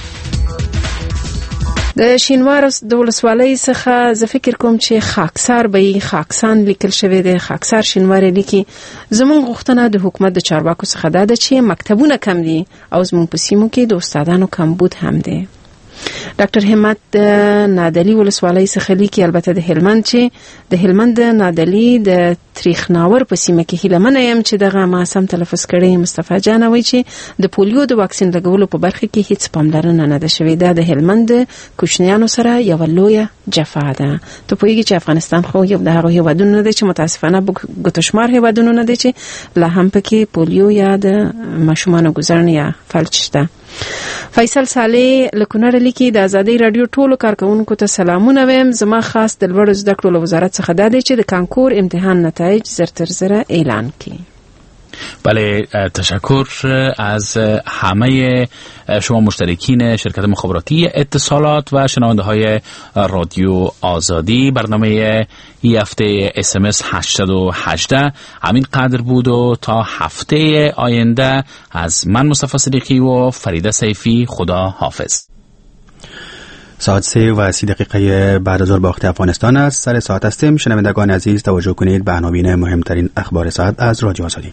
د شینوار د ولسوالۍ څخه زه فکر کوم چې خاکسار به خاکسان لیکل شوی دی. خاکسار شینوار لیکي زموږ غوښتنه د حکومت د چارواکو څخه دا ده چې مکتبونه کم دي او زموږ په سیمو کې د استادانو کمبود هم دی. ډاکټر همت د نادلی ولسوالۍ څخه لیکي البته د هلمند چې د هلمند نادلی د تریخناور په سیمه کې هیلمنه يم چې دغه ما سم تلفظ کړي. مصطفی جان وایي چې د پولیو د واکسین لګولو په برخه کې هیڅ پاملرنه نه ده شوې. دا د هلمند کوچنیانو سره یو لویه جفا ده. ته پوهیږي چې افغانستان خو یو د هغه هیوادونو ده چې متاسفانه ګوتشمار هیوادونو نه دي چې لا هم پکې پولیو یا د ماشومانو ګذرن یا فلج شته. فیصل صالح لکونر لیکي د ازادي رادیو ټولو کارکونکو ته سلامونه وایم. زما خاص د لوړ زده کړو وزارت څخه دا دی چې د کانکور امتحان نتایج زر تر زر اعلان کړي. بله، تشکر از همه شما مشترکین شرکت مخابراتی اتصالات و شنونده های رادیو آزادی. برنامه این هفته اس ام اس هشتصد و هجده همین قدر بود و تا هفته آینده از من مصطفی صدیقی و فریده سیفی خدا حافظ. ساعت سه و سی دقیقه بعد از ظهر با وقت افغانستان است. سر ساعت هستیم. شنوندگان عزیز توجه کنید به عناوین مهمترین اخبار ساعت از رادیو آزادی.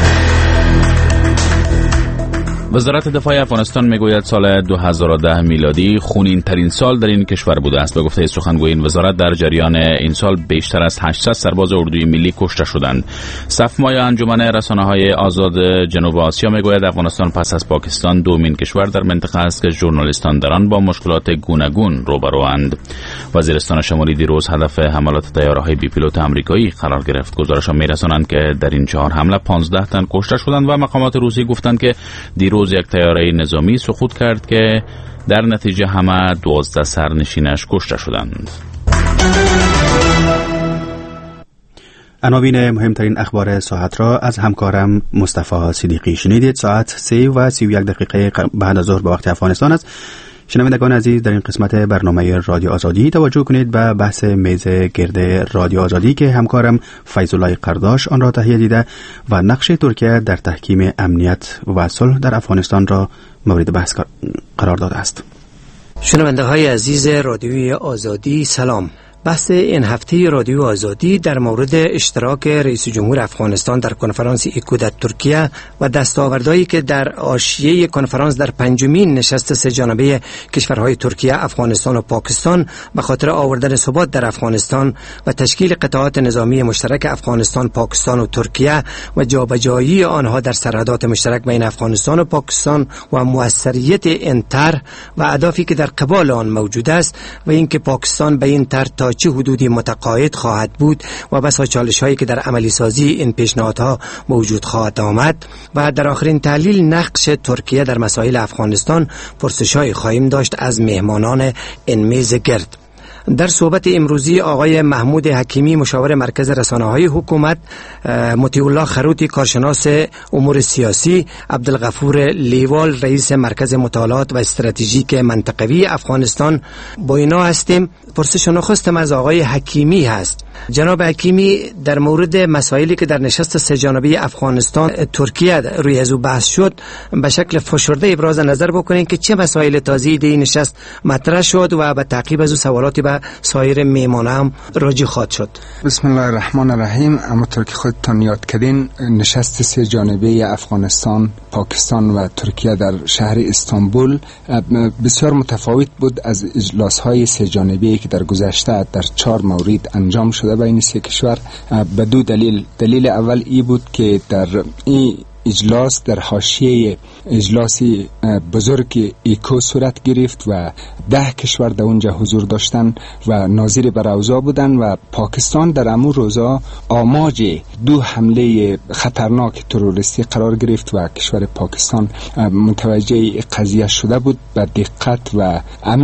وزارت دفاع افغانستان میگوید سال دو هزار و ده میلادی خونین ترین سال در این کشور بوده است. به گفته سخنگوی این وزارت در جریان این سال بیشتر از هشتصد سرباز اردوی ملی کشته شدند. صفمای انجمن رسانه‌های آزاد جنوب آسیا میگوید افغانستان پس از پاکستان دومین کشور در منطقه است که ژورنالیستان در آن با مشکلات گوناگون روبروند. وزیرستان شمالی دیروز هدف حملات طیاره‌های بی پیلوت آمریکایی قرار گرفت. گزارش‌ها می‌رسانند که در این چهار حمله پانزده تن کشته شدند و مقامات روسی گفتند که دیروز یک طیاره نظامی سقوط کرد که در نتیجه همه دوازده سرنشینش کشته شدند. عناوین مهمترین اخبار ساعت را از همکارم مصطفی صدیقی شنیدید. ساعت سه و سی و یک دقیقه بعد از ظهر به وقت افغانستان است. شنوندگان عزیز، در این قسمت برنامه رادیو آزادی توجه کنید به بحث میز گرد رادیو آزادی که همکارم فیض الله قرداش آن را تهیه دیده و نقش ترکیه در تحکیم امنیت و صلح در افغانستان را مورد بحث قرار داده است. شنونده های عزیز رادیوی آزادی سلام. بحث این هفته رادیو آزادی در مورد اشتراک رئیس جمهور افغانستان در کنفرانس ایکو در ترکیه و دستاوردهایی که در حاشیه کنفرانس در پنجمین نشست سه جانبه کشورهای ترکیه، افغانستان و پاکستان به خاطر آوردن ثبات در افغانستان و تشکیل قطعات نظامی مشترک افغانستان، پاکستان و ترکیه و جابجایی آنها در سرحدات مشترک بین افغانستان و پاکستان و موثریت این طرح و اهدافی که در قبال آن موجود است و اینکه پاکستان به این طرح تا چه حدودی متقاعد خواهد بود و بسا چالش هایی که در عملی سازی این پیشنهادها موجود خواهد آمد و در آخرین تحلیل نقش ترکیه در مسائل افغانستان پرسش های خواهیم داشت از مهمانان این میز گرد. در صحبت امروزی آقای محمود حکیمی مشاور مرکز رسانه‌های حکومت، مطیع الله خروتی کارشناس امور سیاسی، عبدالغفور لیوال رئیس مرکز مطالعات و استراتژیک منطقوی افغانستان با اینا هستیم. پرسش نخستم از آقای حکیمی هست. جناب حکیمی، در مورد مسائلی که در نشست سه جانبه افغانستان ترکیه روی ازو بحث شد به شکل فشرده ابراز نظر بکنین که چه مسائل تازه‌ای در این نشست مطرح شد و به تعقیب از سوالاتی به سایر میمانه هم راجع خواهد شد. بسم الله الرحمن الرحیم. همونطور که خودتان یاد کردین نشست سه جانبه افغانستان، پاکستان و ترکیه در شهر استانبول بسیار متفاوت بود از اجلاس‌های سه جانبه‌ای که در گذشته در چهار مورد انجام شده بین سه کشور. به دو دلیل. دلیل اول ای بود که در این اجلاس در حاشیه اجلاس بزرگ ایکو صورت گرفت و ده کشور در اونجا حضور داشتن و ناظر بر اوضاع بودن و پاکستان در امور روزا آماج دو حمله خطرناک تروریستی قرار گرفت و کشور پاکستان متوجه قضیه شده بود. به دقت و عمیق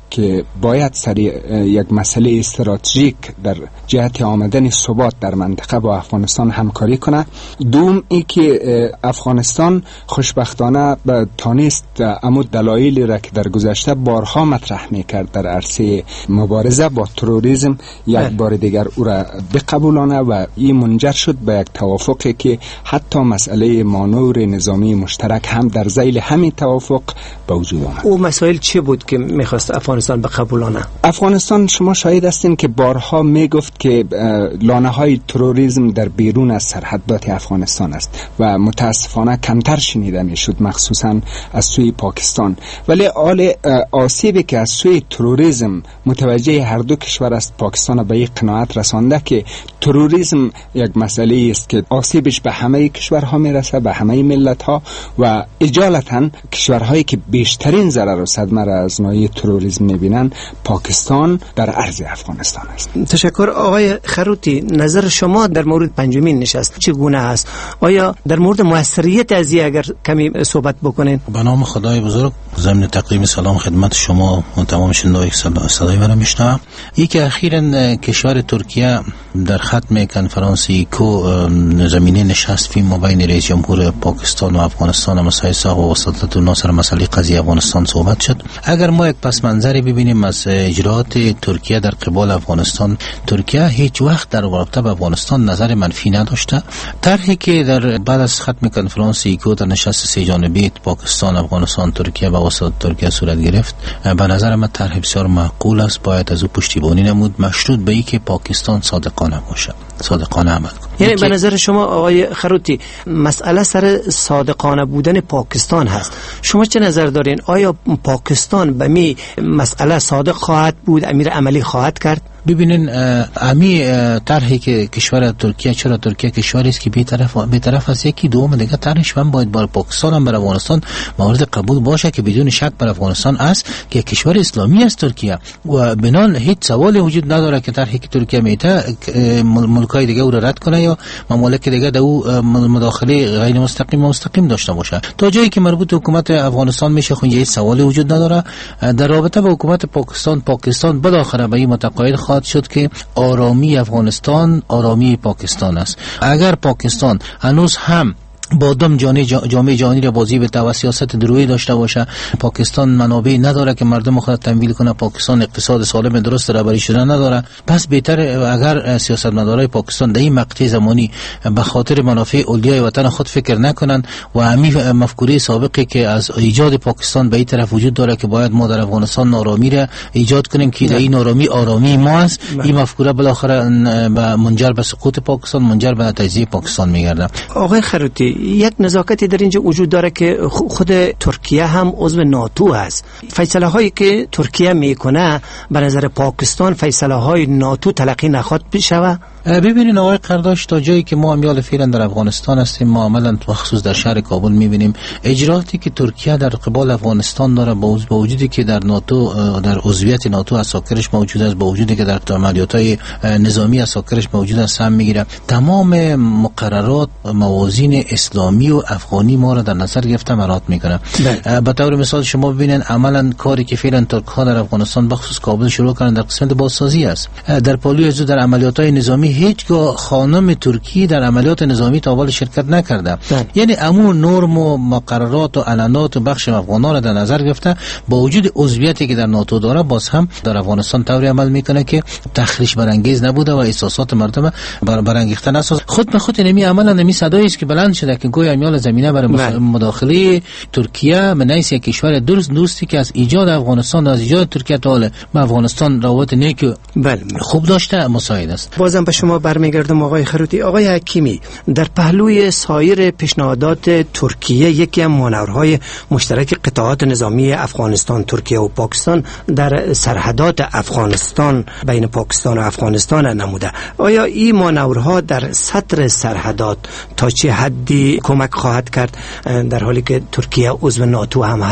که باید سر یک مسئله استراتژیک در جهت آمدن ثبات در منطقه با افغانستان همکاری کنه. دوم ای که افغانستان خوشبختانه تانست اما دلایلی را که در گذشته بارها مطرح میکرد در عرصه مبارزه با تروریسم یک بار دیگر او را بقبولانه و این منجر شد به یک توافقی که حتی مسئله مانور نظامی مشترک هم در ذیل همین توافق به وجود آمد. او مسائل چه بود که میخواست افغانستان بقبولانه؟ افغانستان شما شاهد هستین که بارها میگفت که لانه های تروریسم در بیرون از سرحدات افغانستان است و متاسفانه کمتر شنیده میشد، مخصوصا از سوی پاکستان. ولی آل آسیبی که از سوی تروریسم متوجه هر دو کشور است، پاکستان به این قناعت رسانده که تروریسم یک مسئله است که آسیبش به همه کشورها میرسه، به همه ملت ها و اجالتا کشورهایی که بیشترین ضرر و صدمه را از نوعی تروریسم میبینن پاکستان در عرض افغانستان است. تشکر. آقای خروتی، نظر شما در مورد پنجمین نشست چگونه است؟ آیا در مورد موثریت از اگر کمی صحبت بکنین؟ به نام خدای بزرگ، ضمن تقدیم سلام خدمت شما و تمام شنوندگان صدای مرا میشنوم. یکی اخیراً کشور ترکیه در ختم کنفرانس ایکو زمینه نشست فی مابین رئیس جمهور پاکستان و افغانستان مسائل ساق و وساطت و ناصر مسئله قضیه افغانستان صحبت شد. اگر ما یک پس منظری ببینیم از اجراءات ترکیه در قبال افغانستان، ترکیه هیچ وقت در رابطه با افغانستان نظر منفی نداشته. طرحی که در بعد از ختم کنفرانس ایکو در نشست سه جانبه پاکستان، افغانستان، ترکیه و وساطت ترکیه صورت گرفت، به نظر من طرح بسیار معقول است. باید از او پشتیبانی نمود، مشروط به اینکه پاکستان صادقانه باشه، صادقانه عمل کنه. یعنی به نظر شما آقای خروتی مسئله سر صادقانه بودن پاکستان هست. شما چه نظر دارین؟ آیا پاکستان به می مسئله صادق خواهد بود، امیر عملی خواهد کرد؟ ببینین امی طرحی که کشور ترکیه، چرا ترکیه کشوری است که بی‌طرف بی‌طرف از یکی دوم دیگه طرحش هم باید بر پاکستان هم بر افغانستان مورد قبول باشه که بدون شک بر افغانستان است که کشور اسلامی است ترکیه و بنان هیچ سوالی وجود نداره که طرحی که ترکیه میته ملکای دیگه او را رد کنه یا ممالک دیگه در او مداخله غیر مستقیم و مستقیم داشته باشه. تا جایی که مربوط به حکومت افغانستان میشه خو هیچ سوالی وجود نداره. در رابطه با حکومت پاکستان، پاکستان بالاخره به این متقاعد خواهد شد که آرامی افغانستان آرامی پاکستان است. اگر پاکستان هنوز هم با دم جامعه جهانی را بازی به تو سیاست درویی داشته باشه، پاکستان منابع نداره که مردم خود تمویل کنه، پاکستان اقتصاد سالم درست رهبری شده نداره، پس بهتر اگر سیاستمدارای پاکستان در این مقطع زمانی به خاطر منافع اولیای وطن خود فکر نکنن و همین مفکوره سابقی که از ایجاد پاکستان به این طرف وجود داره که باید ما در افغانستان نارامی را ایجاد کنیم که این نارامی آرامی ما است، این مفکوره بالاخره به منجر به سقوط پاکستان، منجر به تجزیه پاکستان میگرده. آقای خروتی، یک نزاکتی در اینجا وجود داره که خود ترکیه هم عضو ناتو است. فیصله هایی که ترکیه میکنه به نظر پاکستان فیصله های ناتو تلقی نخواد بشوه؟ ببینین آقای قرداش، تا جایی که ما امیال فعلا در افغانستان هستیم، ما عملا خصوص در شهر کابل میبینیم اجراءاتی که ترکیه در قبال افغانستان داره، با وجودی که در ناتو در عضویت ناتو اساکرش موجود است، با وجودی که در عملیات‌های نظامی اساکرش موجود است، هم میگیره تمام مقررات موازین اسلامی و افغانی ما را در نظر گرفته مراعات میکنه. به طور مثال شما ببینین عملا کاری که فعلا ترک ها در افغانستان بخصوص کابل شروع کردن در قسمت بازسازی است. در پالوی ازو در عملیات‌های نظامی هیچگاه خانم ترکی در عملیات نظامی تا حال شرکت نکرده. یعنی امون نرم و مقررات و علنات و بخش افغانان را در نظر گرفته، با وجود عضویتی که در ناتو داره، باز هم در افغانستان طوری عمل میکنه که تخریش برانگیز نبوده و احساسات مردم بر برانگیخته نساز. خود به خود نمی عملا نمی صدایی است که بلند شده که گویا امیال زمینه برای مداخله ترکیه به نفع یک کشور درست دوستی که از ایجاد افغانستان، از ایجاد ترکیه تا حال با افغانستان روابط نیک بله خوب داشته مساعد است. بازم به شما برمیگردم آقای خروتی. آقای حکیمی، در پهلوی سایر پیشنهادات ترکیه یکی از مانورهای مشترک قطعات نظامی افغانستان، ترکیه و پاکستان در سرحدات افغانستان بین پاکستان و افغانستان نموده. آیا این مانورها در سطر سرحدات تا چه حدی کمک خواهد کرد در حالی که ترکیه عضو ناتو هم هست؟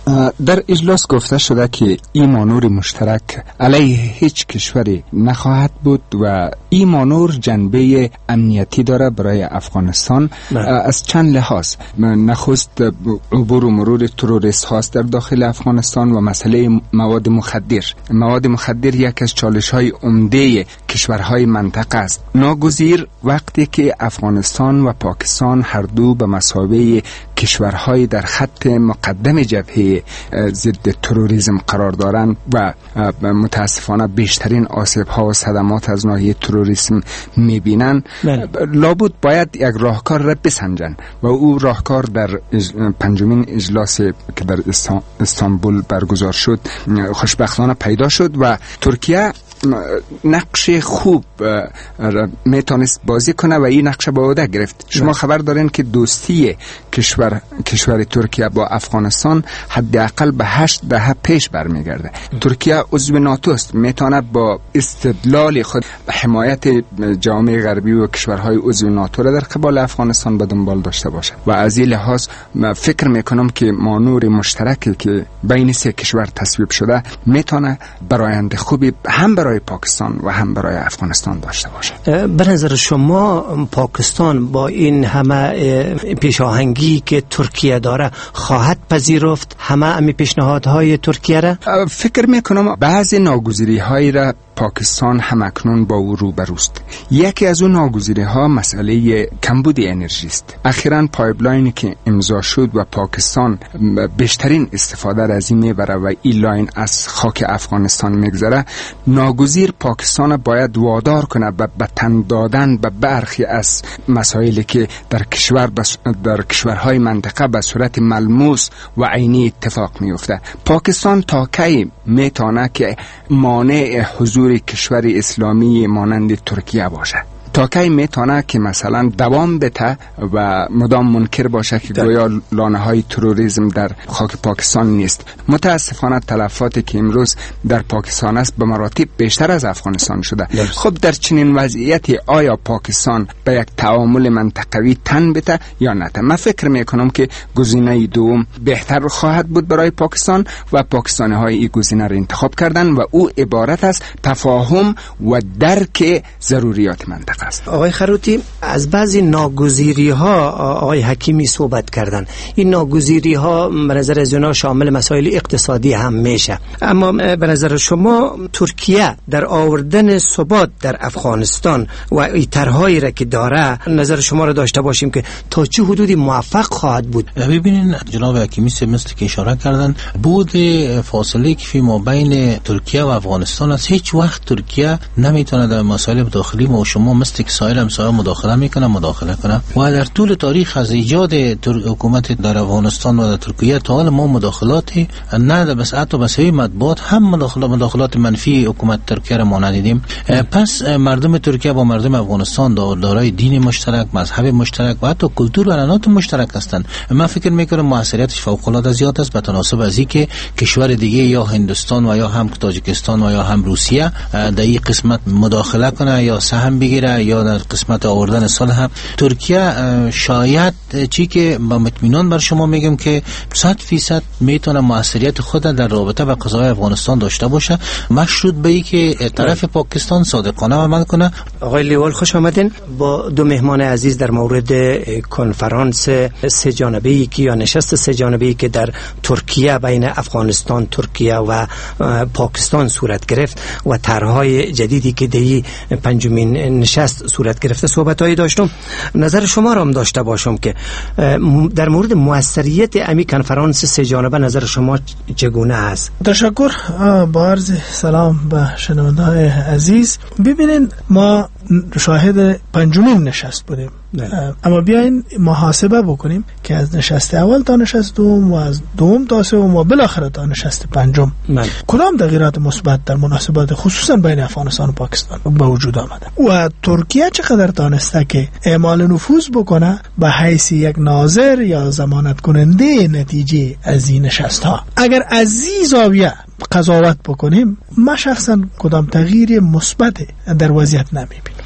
در اجلاس گفته شده که این مانور مشترک علیه هیچ کشوری نخواهد بود و این مانور جنبه امنیتی داره برای افغانستان از چند لحاظ. نخست عبور و مرور تروریست هاست در داخل افغانستان و مسئله مواد مخدر. مواد مخدر یک از چالش های عمده کشورهای منطقه است. ناگزیر وقتی که افغانستان و پاکستان هر دو به مثابه کشورهای در خط مقدم جبهه ضد تروریسم قرار دارند و متاسفانه بیشترین آسیب ها و صدمات از ناحیه تروریسم میبینن، لابد باید یک راهکار را بسنجن و او راهکار در پنجمین اجلاس که در استانبول برگزار شد خوشبختانه پیدا شد و ترکیه نقش خوب میتونست بازی کنه و این نقش با عهده گرفت. شما خبر دارین که دوستی کشور کشور ترکیه با افغانستان حداقل به هشت دهه پیش برمیگرده. ترکیه عضو ناتو است، میتونه با استدلال خود حمایت جامعه غربی و کشورهای عضو ناتو را در قبال افغانستان به دنبال داشته باشه و از این لحاظ فکر میکنم که مانور مشترکی که بین سه کشور تصویب شده میتونه براینده خوبی هم برای پاکستان و هم برای افغانستان داشته باشه. به نظر شما پاکستان با این همه پیشاهنگی که ترکیه داره خواهد پذیرفت همه امی پیشنهادهای ترکیه را؟ فکر میکنم بعضی ناگزیری هایی را پاکستان همکنون با او روبروست. یکی از اون ناگزیری ها مسئله کمبود انرژی است. اخیراً پایپلاینی که امضا شد و پاکستان بیشترین استفاده از این میبره و این لاین از خاک افغانستان میگذره، ناگزیر پاکستان باید وادار کنه به تن دادن به برخی از مسائلی که در کشور در کشورهای منطقه به صورت ملموس و عینی اتفاق میفته. پاکستان تا کی میتونه که مانع حضور کشور اسلامی مانند ترکیه باشه؟ تا کی میتونه که مثلا دوام بده و مدام منکر باشه که گویا لانه های تروریسم در خاک پاکستان نیست؟ متاسفانه تلفاتی که امروز در پاکستان است به مراتب بیشتر از افغانستان شده. لرز. خب در چنین وضعیتی آیا پاکستان به یک تعامل منطقوی تن بده یا نه؟ من فکر میکنم که گزینه دوم بهتر خواهد بود برای پاکستان و پاکستانی های این گزینه را انتخاب کردن و او عبارت است تفاهم و درک ضروریات منطقه. آقای خروتی، از بعضی ناگزیری ها آقای حکیمی صحبت کردن. این ناگزیری ها به نظر از اونا شامل مسائل اقتصادی هم میشه، اما به نظر شما ترکیه در آوردن ثبات در افغانستان و این طرحهایی را که داره نظر شما را داشته باشیم که تا چه حدودی موفق خواهد بود؟ ببینین جناب حکیمی مثل که اشاره کردن، بود فاصله که فی ما بین ترکیه و افغانستان است. هیچ وقت ترکیه نمیتونه در مسائل داخلی ما و شما مثل که سایر همسایه مداخله میکنه مداخله کنه و در طول تاریخ از ایجاد حکومت در افغانستان و در ترکیه تا حال ما مداخلاتی نه بس حتی بسوی مطبوعات هم مداخلات مداخلات منفی حکومت ترکیه را ما ندیدیم. پس مردم ترکیه با مردم افغانستان دارای دین مشترک، مذهب مشترک و حتی کلتور و عنعنات مشترک هستند. من فکر میکنم موثریتش فوق العاده زیاد است به تناسب از اینکه کشور دیگه یا هندوستان و یا هم تاجیکستان و یا هم روسیه در این قسمت مداخله کنه یا سهم بگیره یا در قسمت آوردن صلح. ترکیه شاید چی که با اطمینان بر شما میگم که صد فیصد میتونه موثریت خود در رابطه با قضای افغانستان داشته باشه، مشروط به اینکه طرف پاکستان صادقانه عمل کنه. آقای لیوال خوش آمدین. با دو مهمان عزیز در مورد کنفرانس سه جانبه‌ای که یا نشست سه جانبه‌ای که در ترکیه بین افغانستان، ترکیه و پاکستان صورت گرفت و طرح‌های جدیدی که در پنجمین نشست صورت گرفته صحبت‌هایی داشتم. نظر شما را هم داشته باشم که در مورد موثریت امی کنفرانس سه جانبه نظر شما چگونه است؟ تشکر. با عرض سلام به شنونده‌های عزیز. ببینین ما شاهد پنجمین نشست بودیم، اما بیاین محاسبه بکنیم که از نشست اول تا نشست دوم و از دوم تا سوم و بالاخره تا نشست پنجم کدام تغییرات مثبت در مناسبات خصوصا بین افغانستان و پاکستان به وجود آمده و ترکیه چقدر تانسته که اعمال نفوذ بکنه به حیث یک ناظر یا ضمانت کننده نتیجه از این نشست ها. اگر از این زاویه قضاوت بکنیم، ما شخصا کدام تغییر مثبت در وضعیت نمیبینیم.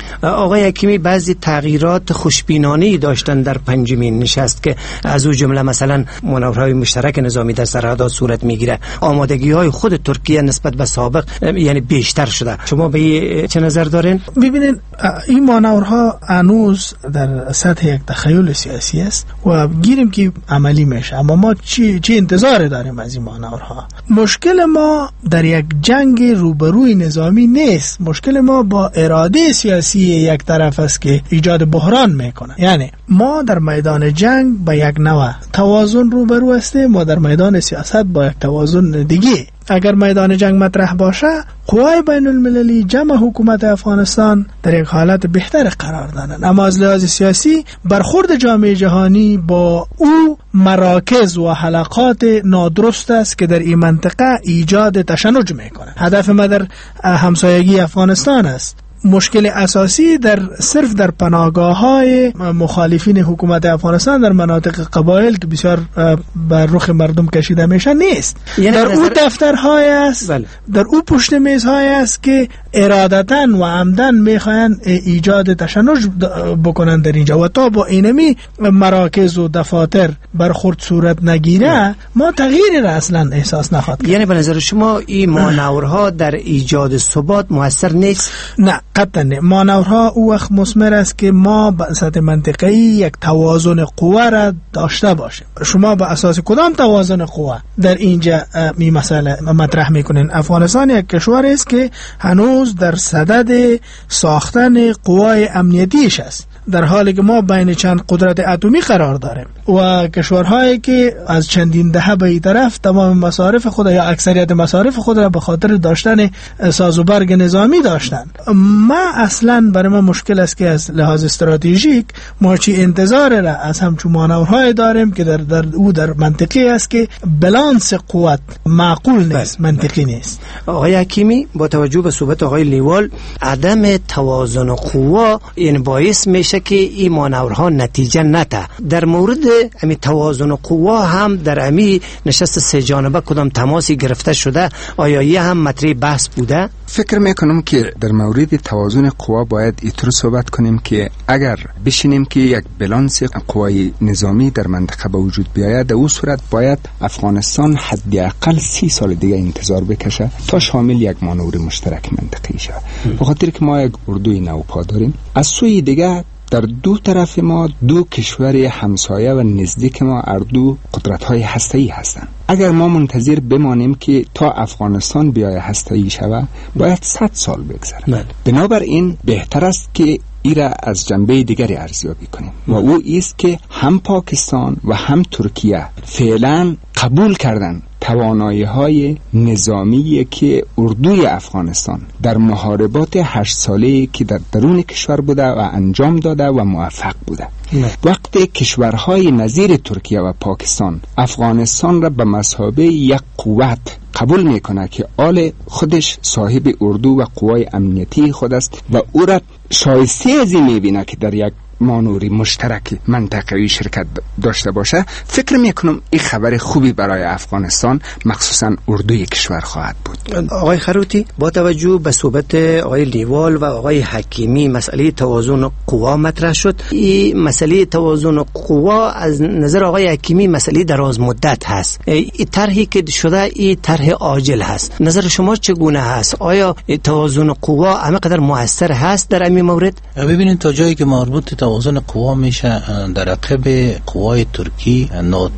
آقای حکیمی بعضی تغییرات خوشبینانه‌ای داشتن در پنجمین نشست که از او جمله مثلا مانورهای مشترک نظامی در سرحدات صورت میگیره. آمادگی‌های خود ترکیه نسبت به سابق یعنی بیشتر شده. شما به چه نظر دارین؟ ببینید این مانورها هنوز در سطح یک تخیل سیاسی است و گیریم که عملی میشه، اما ما چی چی انتظار داریم از این مانورها؟ مشکل ما در یک جنگ روبروی نظامی نیست، مشکل ما با اراده سیاسی یک طرف است که ایجاد بحران میکنه. یعنی ما در میدان جنگ با یک نوع توازن روبرو هستیم، ما در میدان سیاست با یک توازن دیگه. اگر میدان جنگ مطرح باشه، قوای بین المللی جمع حکومت افغانستان در یک حالت بهتر قرار دارند، اما از لحاظ سیاسی برخورد جامعه جهانی با او مراکز و حلقات نادرست است که در این منطقه ایجاد تشنج میکنه. هدف ما در همسایگی افغانستان است. مشکل اساسی در صرف در پناهگاه‌های مخالفین حکومت افغانستان در مناطق قبایل که بسیار بر رخ مردم کشیده میشه نیست، یعنی در او دفترهای است، بله. در او پشت میزهای است که ارادتاً و عمدن میخواین ایجاد تشنج بکنن در اینجا و تا با اینمی مراکز و دفاتر برخورد صورت نگیره ما تغییری را اصلا احساس نخواهد. یعنی به نظر شما این مانورها در ایجاد ثبات مؤثر نیست؟ نه قطعا نه. مانورها او وقت مثمر است که ما به سطح منطقه‌ای یک توازن قوا را داشته باشیم. شما به اساس کدام توازن قوا در اینجا می مسئله مطرح میکنین؟ افغانستان یک کشور است که هنوز در صدد ساختن قوای امنیتیش است، در حالی که ما بین چند قدرت اتمی قرار داریم و کشورهایی که از چندین دهه به این طرف تمام مصارف خود یا اکثریت مصارف خود را به خاطر داشتن ساز و برگ نظامی داشتن. ما اصلا برای ما مشکل است که از لحاظ استراتژیک ما چی انتظار را از همچون مانورهای داریم که در, در او در منطقی است که بالانس قوت معقول نیست، منطقی نیست. آقای حکیمی، با توجه به صحبت آقای لیوال، عدم توازن قوا این باعث میشه که این مانورها نتیجه نده. در مورد امی توازن قوا هم در امی نشست سه جانبه کدام تماسی گرفته شده؟ آیا یه هم مطرح بحث بوده؟ فکر میکنم که در مورد توازن قوا باید اینطور صحبت کنیم که اگر بشینیم که یک بالانس قوای نظامی در منطقه به وجود بیاید، در او صورت باید افغانستان حداقل سی سال دیگه انتظار بکشه تا شامل یک مانور مشترک منطقه‌ای شود. به خاطر که ما یک اردوی نوپا داریم، از سوی دیگه در دو طرف ما دو کشور همسایه و نزدیک ما اردو قدرت‌های هسته‌ای هستند. اگر ما منتظر بمانیم که تا افغانستان بیای هسته‌ای شود، باید صد سال بگذره. بنابراین بهتر است که ایرا از جنبه دیگری ارزیابی کنیم و او ایست که هم پاکستان و هم ترکیه فعلا قبول کردن توانایی‌های نظامی که اردوی افغانستان در محاربات هشت ساله‌ای که در درون کشور بوده و انجام داده و موفق بوده. نه. وقتی کشورهای نظیر ترکیه و پاکستان افغانستان را به مثابه یک قوت قبول میکنه که آل خودش صاحب اردو و قوای امنیتی خود است و او را شایسته از این میبینه که در یک مانوری مشترک منطقه‌ای شرکت داشته باشه، فکر میکنم این خبر خوبی برای افغانستان مخصوصا اردوی کشور خواهد بود. آقای خروتی، با توجه به صحبت آقای لیوال و آقای حکیمی مسئله توازن قوا مطرح شد. این مسئله توازن قوا از نظر آقای حکیمی مسئله دراز مدت هست. این طرحی که شده این طرح عاجل هست. نظر شما چگونه هست؟ آیا توازن قوا همینقدر مؤثر هست در این مورد؟ ببینید تا جایی که مربوط توازن قوا میشه در عقب قوای ترکی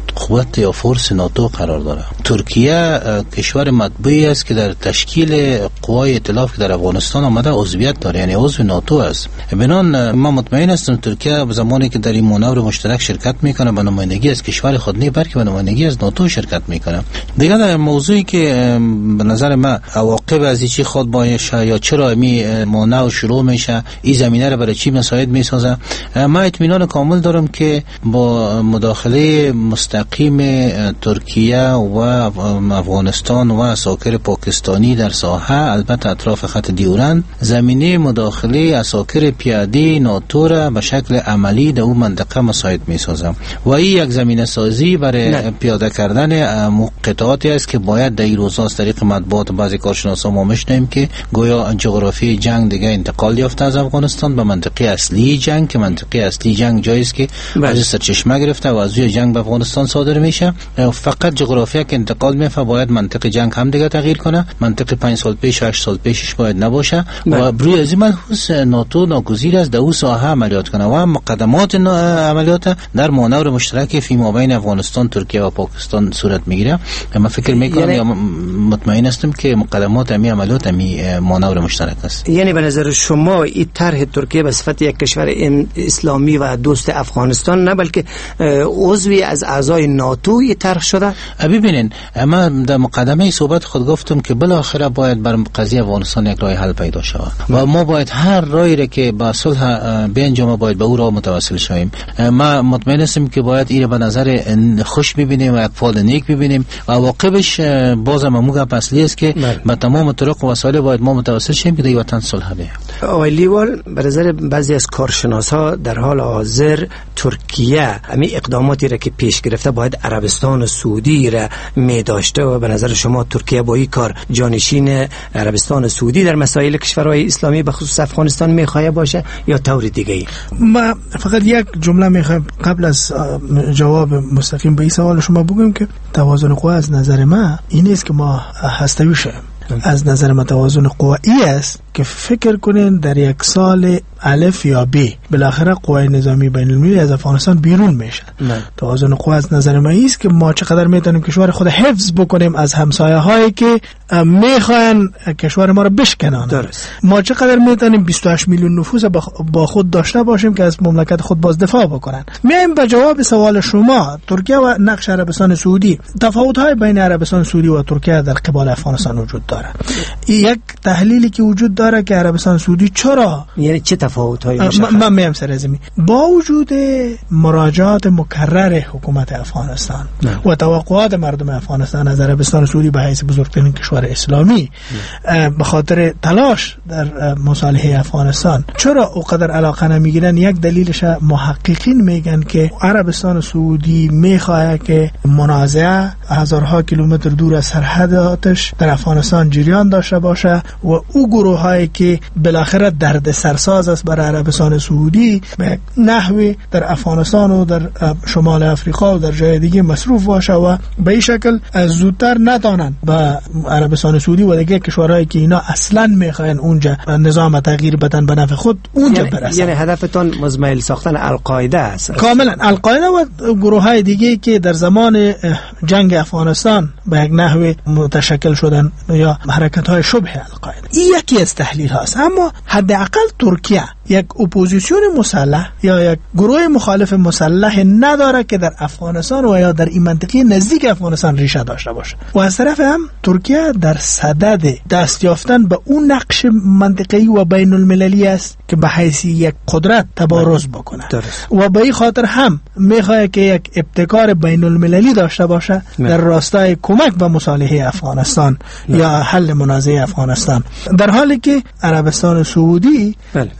قوت یا فورس ناتو قرار داره. ترکیه کشور مطبوعی است که در تشکیل قوای ائتلاف که در افغانستان آمده عضویت داره، یعنی عضو ناتو است. بنان ما مطمئن هستم ترکیه به زمانی که در این مانور مشترک شرکت میکنه به نمایندگی از کشور خود نه بلکه به نمایندگی از ناتو شرکت میکنه. دیگه در موضوعی که به نظر من عواقب از چی خود باشه یا چرا می مانور شروع میشه، این زمینه رو برای چی مساعد میسازه، ما اطمینان کامل دارم که با مداخله مستقیم ترکیه و افغانستان و اساکر پاکستانی در ساحه، البته اطراف خط دیورند، زمینه مداخله اساکر پیاده ناتو را به شکل عملی در اون منطقه مساعد می سازم و این یک زمینه سازی برای نه. پیاده کردن قطعاتی است که باید در این روزها از طریق مطبوعات بعضی کارشناسان ما میشنیم که گویا جغرافی جنگ دیگه انتقال یافته از افغانستان به منطقه اصلی جنگ، که منطقه اصلی جنگ جایی است که از سرچشمه گرفته و از روی جنگ به افغانستان صادر میشه. فقط جغرافیا که انتقال میفته، باید منطقه جنگ هم دیگه تغییر کنه. منطقه پنج سال پیش هشت سال پیشش باید نباشه بله. و بروی از این ملحوظ ناتو ناگزیر است در اون ساحه عملیات کنه و مقدمات عملیات در مانور مشترک فی مابین افغانستان، ترکیه و پاکستان صورت میگیره. من فکر میکنم یا مطمئن هستم که مقدمات امی عملیات امی مانور مشترک است. یعنی به نظر شما این طرح ترکیه به صفت یک کشور اسلامی و دوست افغانستان نه بلکه عضوی از اعضای ناتو این طرح شده؟ ببینین، ما در مقدمه صحبت خود گفتم که بالاخره باید بر قضیه افغانستان یک راه حل پیدا شود و ما باید هر راهی را که با صلح بانجام باید به او راه متوسل شویم. ما مطمئن هستم که باید این به نظر خوش ببینیم و یک فال نیک ببینیم و واقعش بازم موقع اصلی است که با تمام طرق و وسایل باید ما متوسل شیم که در وطن صلح بیاید. آقای لیوال، به نظر بعضی از کارشناسا در حال حاضر ترکیه همین اقداماتی را که پیش گرفته باید عربستان سعودی را می داشته و به نظر شما ترکیه با این کار جانشین عربستان سعودی در مسائل کشورهای اسلامی به خصوص افغانستان میخواد باشه یا طور دیگه ای؟ ما فقط یک جمله میخوایم قبل از جواب مستقیم به این سوال شما بگم که توازن قوا از نظر ما این است که ما هستوی شیم. از نظر ما توازن قوا ای است که فکر کنین در یک سال الف یا ب بالاخره قوای نظامی بین المللی از افغانستان بیرون میشن. توازن قوا از نظر ما است که ما چقدر میتونیم کشور خود حفظ بکنیم از همسایه هایی که میخواین کشور ما رو بشکنن. درست. ما چقدر میتونیم بیست و هشت میلیون نفوس با خود داشته باشیم که از مملکت خود باز دفاع بکنن. میایم به جواب سوال شما، ترکیه و نقش عربستان سعودی. تفاوت های بین عربستان سعودی و ترکیه در قبال افغانستان وجود داره. یک تحلیلی که وجود داره که عربستان سعودی چرا، یعنی چه تفاوت‌هایی مشخص؟ من میام سر زمین با وجود مراجعات مکرر حکومت افغانستان نه. و توقعات مردم افغانستان از عربستان سعودی به حیث بزرگترین کشور اسلامی به خاطر تلاش در مصالحه افغانستان چرا اوقدر علاقه نمیگیرن؟ یک دلیلش محققین میگن که عربستان سعودی میخواد که منازعه هزارها کیلومتر دور از سرحداتش در افغانستان جریان داشته باشه و او گروه هایی که بالاخره درد سرساز است برای عربستان سعودی به نحوی در افغانستان و در شمال افریقا و در جای دیگه مصروف باشه و به این شکل زودتر نتانن به عربستان سعودی و دیگه کشورهایی که اینا اصلا میخواین اونجا نظام تغییر بدن به نفع خود اونجا یعنی برسن. یعنی هدفتون مزمحل ساختن القاعده است؟ کاملا القاعده و گروه های دیگه که در زمان جنگ افغانستان به یک نحوی متشکل شدن یا حرکت های شبه القاعده. این یکی از تحلیل هاست. اما حداقل ترکیه یک اپوزیسیون مسلح یا یک گروه مخالف مسلح نداره که در افغانستان و یا در این منطقه نزدیک افغانستان ریشه داشته باشه و از طرف هم ترکیه در صدد دست یافتن به اون نقش منطقه‌ای و بین المللی است که به حیث یک قدرت تبارز بکنه درست. و به این خاطر هم میخواد که یک ابتکار بین المللی داشته باشه نه. در راستای کمک به مصالحه افغانستان نه. یا حل منازعه افغانستان، در حالی که عربستان سعودی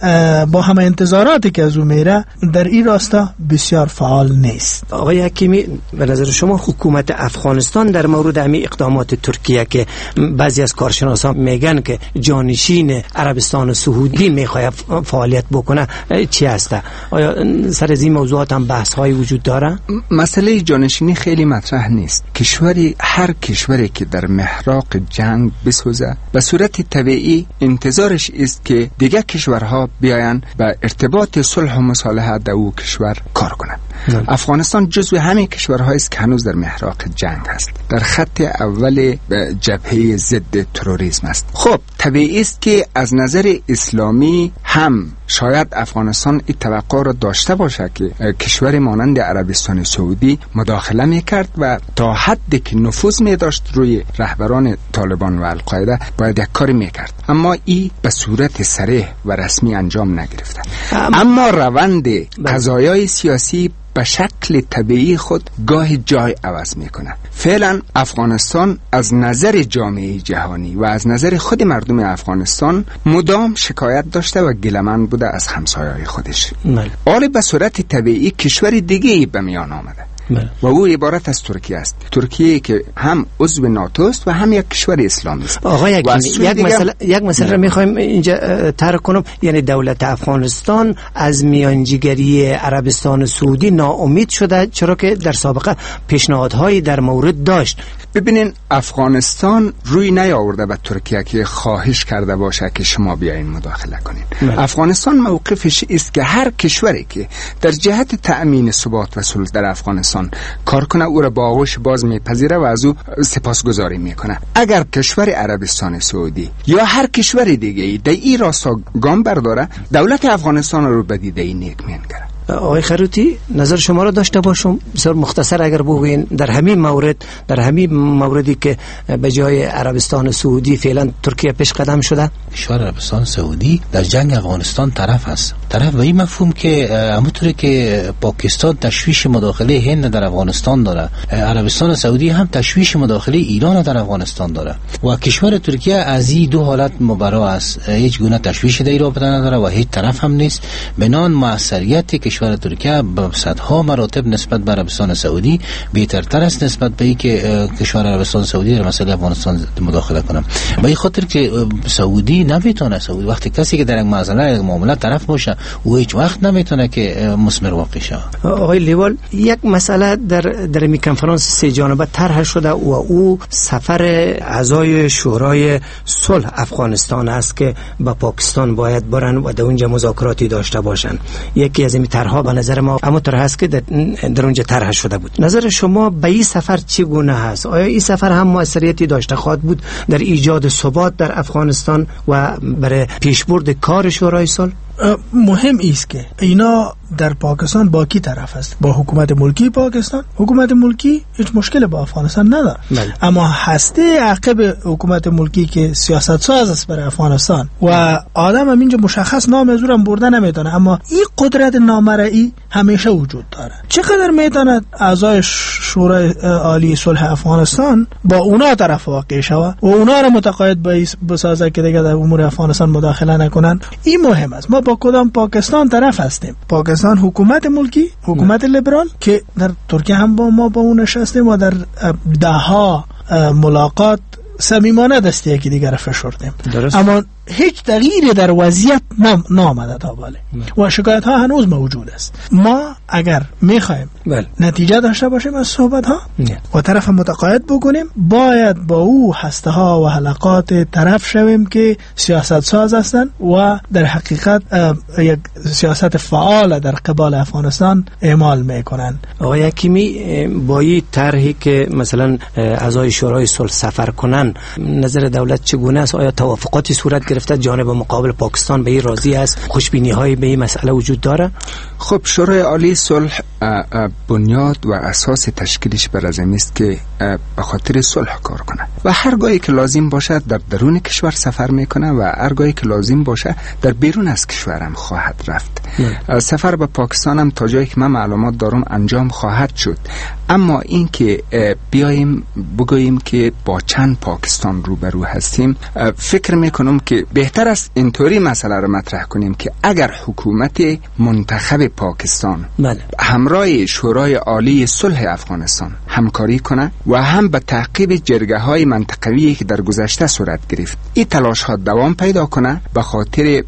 با همه انتظاراتی که از او میره در این راستا بسیار فعال نیست. آقای حکیمی، به نظر شما حکومت افغانستان در مورد همین اقدامات ترکیه که بعضی از کارشناسان میگن که جانشین عربستان سعودی میخواد فعالیت بکنه چی هسته؟ آیا سر از این موضوعات هم بحث های وجود داره؟ مسئله جانشینی خیلی مطرح نیست. کشوری هر کشوری که در محراق جنگ بسوزه به صورت طبیعی انتظارش است که دیگه کشورها بیاین به ارتباط صلح و مصالحه در او کشور کار کنند. افغانستان جزو همین کشورهایی است که هنوز در محراق جنگ است، در خط اول جبهه ضد تروریسم است. خب طبیعی است که از نظر اسلامی هم شاید افغانستان این توقع را داشته باشه که کشور مانند عربستان سعودی مداخله میکرد و تا حدی که نفوذ می داشت روی رهبران طالبان و القاعده باید یک کاری میکرد، اما این به صورت صریح و رسمی انجام نگرفته. اما روند قضایای سیاسی به شکل طبیعی خود گاه جای عوض میکنه. فعلا افغانستان از نظر جامعه جهانی و از نظر خود مردم افغانستان مدام شکایت داشته و گله‌مند بوده از همسایه‌های خودش. حالا به صورت طبیعی کشور دیگه ای به میان آمده بله. و او عبارت از ترکیه است. ترکیه که هم عضو ناتو است و هم یک کشور اسلامی است. آقا یک یک مسئله یک مسئله را می‌خوایم اینجا طرح کنم، یعنی دولت افغانستان از میانجیگری عربستان سعودی ناامید شده، چرا که در سابقه پیشنهادهایی در مورد داشت. ببینین افغانستان روی نیاورده به ترکیه که خواهش کرده باشه که شما بیاین مداخله کنین. بله. افغانستان موقفش است که هر کشوری که در جهت تأمین ثبات و صلح در افغانستان کار کنه او را با آغوش باز میپذیره و از او سپاسگزاری میکنه. اگر کشور عربستان سعودی یا هر کشور دیگه در این راستا گام برداره، دولت افغانستان رو به دیده نیک می‌نگره. آقای خروتی نظر شما را داشته باشم، بسیار مختصر اگر بگوین در همین مورد، در همین موردی که به جای عربستان سعودی فعلا ترکیه پیش قدم شده. کشور عربستان سعودی در جنگ افغانستان طرف است، طرف به این مفهوم که همونطوری که پاکستان تشویش مداخله هند در افغانستان داره، عربستان سعودی هم تشویش مداخله ایران در افغانستان داره و کشور ترکیه از این دو حالت مبرا است، هیچ گونه تشویش در این رابطه نداره و هیچ طرف هم نیست. بنان موثریت کشور ترکیه به صدها مراتب نسبت به عربستان سعودی بهترتر است نسبت به اینکه کشور عربستان سعودی در مسئله افغانستان مداخله کنه. به این خاطر که سعودی نمیتونه، سعودی وقتی کسی که در یک مسئله یک معامله طرف باشه او هیچ وقت نمیتونه که مثمر واقع شه. آقای لیوال، یک مسئله در در می کنفرانس سه جانبه طرح شده و او سفر اعضای شورای صلح افغانستان است که به پاکستان باید برن و در اونجا مذاکراتی داشته باشن. یکی از این طرحها به نظر ما اما طرح هست که در, در اونجا طرح شده بود. نظر شما به این سفر چگونه هست؟ آیا این سفر هم موثریتی داشته خواهد بود در ایجاد ثبات در افغانستان و برای پیشبرد کار شورای صلح؟ مهم است که اینا در پاکستان با کی طرف است؟ با حکومت ملکی پاکستان. حکومت ملکی هیچ مشکل با افغانستان نداره، اما هسته عقب حکومت ملکی که سیاست ساز است برای افغانستان و آدم هم اینجا مشخص نام از اون برده نمیتونه، اما این قدرت نامرئی همیشه وجود داره. چقدر میتونه اعضای شورای عالی صلح افغانستان با اونا طرف واقع شوه و اونا رو متقاعد بسازه که دیگه در امور افغانستان مداخله نکنن؟ این مهم است. ما با کدام پاکستان طرف هستیم؟ پاکستان حکومت ملکی، حکومت لیبرال که در ترکیه هم با ما با اون نشستیم و در ده ها ملاقات صمیمانه دستی یکی دیگر فشردیم، اما هیچ تغییری در وضعیت نام نامده تا باله و شکایت ها هنوز موجود است. ما اگر میخوایم نتیجه داشته باشیم از صحبت ها و طرف متقاعد بکنیم، باید با او هسته ها و حلقات طرف شویم که سیاست ساز هستند و در حقیقت یک سیاست فعال در قبال افغانستان اعمال میکنن. آقای حکیمی، با این طرحی که مثلا اعضای شورای صلح سفر کنن، نظر دولت چگونه است؟ آیا توافقاتی صورت گرفته جانب مقابل پاکستان به این راضی است؟ خوشبینی هایی به این مسئله وجود داره؟ خب شورای عالی صلح بنیاد و اساس تشکیلش بر از این است که به خاطر صلح کار کنه و هر گاهی که لازم باشه در درون کشور سفر میکنه و هر گاهی که لازم باشه در بیرون از کشورم خواهد رفت. نه. سفر به پاکستان هم تا جایی که من معلومات دارم انجام خواهد شد، اما این که بیایم بگوییم که با چند پاکستان روبرو هستیم، فکر میکنم که بهتر است اینطوری مسئله رو مطرح کنیم که اگر حکومت منتخب پاکستان بله. همراه شورای عالی صلح افغانستان همکاری کنه و هم به تعقیب جرگه های منطقوی که در گذشته صورت گرفت این تلاش ها دوام پیدا کنه به خاطر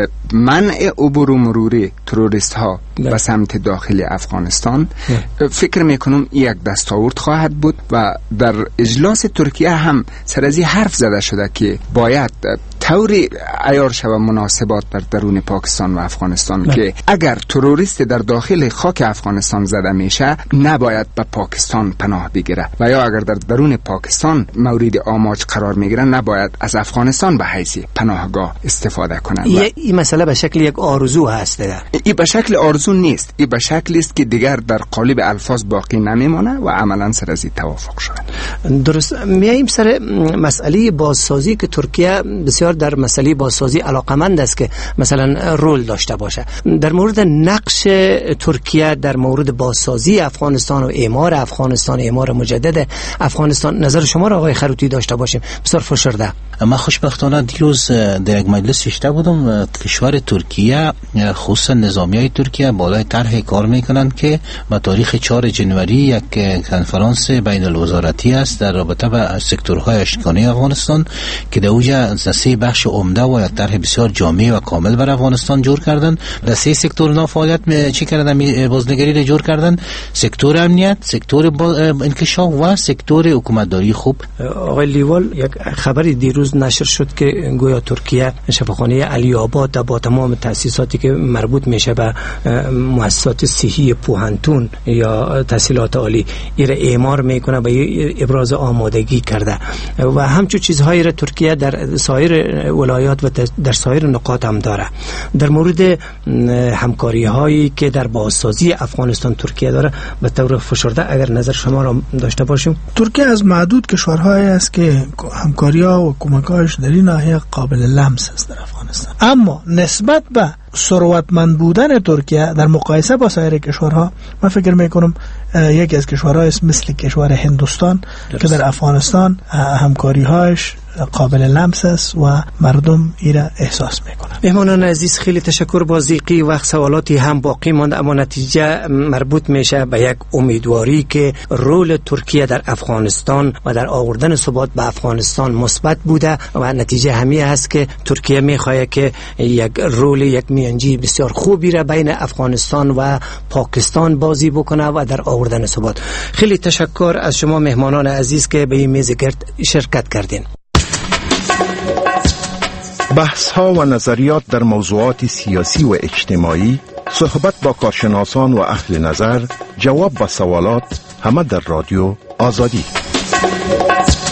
منع عبور و مرور تروریست ها به سمت داخل افغانستان، فکر میکنم یک دستاورد خواهد بود و در اجلاس ترکیه هم سر از این حرف زده شده که باید طوری عیار شود مناسبات در درون پاکستان و افغانستان که اگر تروریست در داخل خاک افغانستان زده میشه نباید به پاکستان پناه بگیره و یا اگر در درون پاکستان مورد آماج قرار میگیره نباید از افغانستان به حیث پناهگاه استفاده کنه. این مسئله به شکل یک آرزو هست دیگه. این به شکل آرزو نیست، این به شکلی است که دیگر در قالب الفاظ باقی نمیمانه و عملا سر از توافق شده. درست. میایم سر مسئله بازسازی که ترکیه بسیار در مسئله بازسازی علاقمند است که مثلا رول داشته باشه. در مورد نقش ترکیه در مورد بازسازی افغانستان و اعمار افغانستان، اعمار مجدد افغانستان، نظر شما را آقای خروتی داشته باشیم. بسیار فشرده. من خوشبختانه دیروز در یک مجلس نشسته بودم. کشور ترکیه خصوصا نظامیای ترکیه بالای طرح کار میکنند که با تاریخ چهارم جنوری یک کنفرانس بین الوزارتی است در رابطه با سکتورهای اشکانی افغانستان که در اوج سه بخش عمده و یک طرح بسیار جامع و کامل بر افغانستان جور کردن. در سه سکتور نا فعالیت چی کردن؟ بازنگری را جور کردن: سکتور امنیت، سکتور انکشاف و سکتور حکومتداری خوب. آقای لیوال، یک خبری دیروز نشر شد که گویا ترکیه شفاخانه علی آباد با تمام تأسیساتی که مربوط میشه به مؤسسات صحی پوهنتون یا تحصیلات عالی این را اعمار میکنه و ابراز آمادگی کرده و همچون چیزهایی را ترکیه در سایر ولایات و در سایر نقاط هم داره. در مورد همکاری هایی که در بازسازی افغانستان ترکیه داره به طور فشرده اگر نظر شما را داشته باشیم. ترکیه از معدود کشورهایی است که همکاری ها و کمک‌هایش در این ناحیه قابل لمس است در افغانستان، اما نسبت به ثروتمند بودن ترکیه در مقایسه با سایر کشورها من فکر میکنم یکی از کشورها است مثل کشور هندوستان درست. که در افغانستان همکاری‌هایش قابل لمس است و مردم ایره احساس میکنند. مهمانان عزیز، خیلی تشکر. بازیقی وقت سوالاتی هم باقی مانده اما نتیجه مربوط میشه به یک امیدواری که رول ترکیه در افغانستان و در آوردن ثبات به افغانستان مثبت بوده و نتیجه همین است که ترکیه میخواد که یک رول یک میانجی بسیار خوبی را بین افغانستان و پاکستان بازی بکنه و در آوردن ثبات. خیلی تشکر از شما مهمانان عزیز که به این میز گرد شرکت کردین. بحث ها و نظریات در موضوعات سیاسی و اجتماعی، صحبت با کارشناسان و اهل نظر، جواب به سوالات، همه در رادیو آزادی.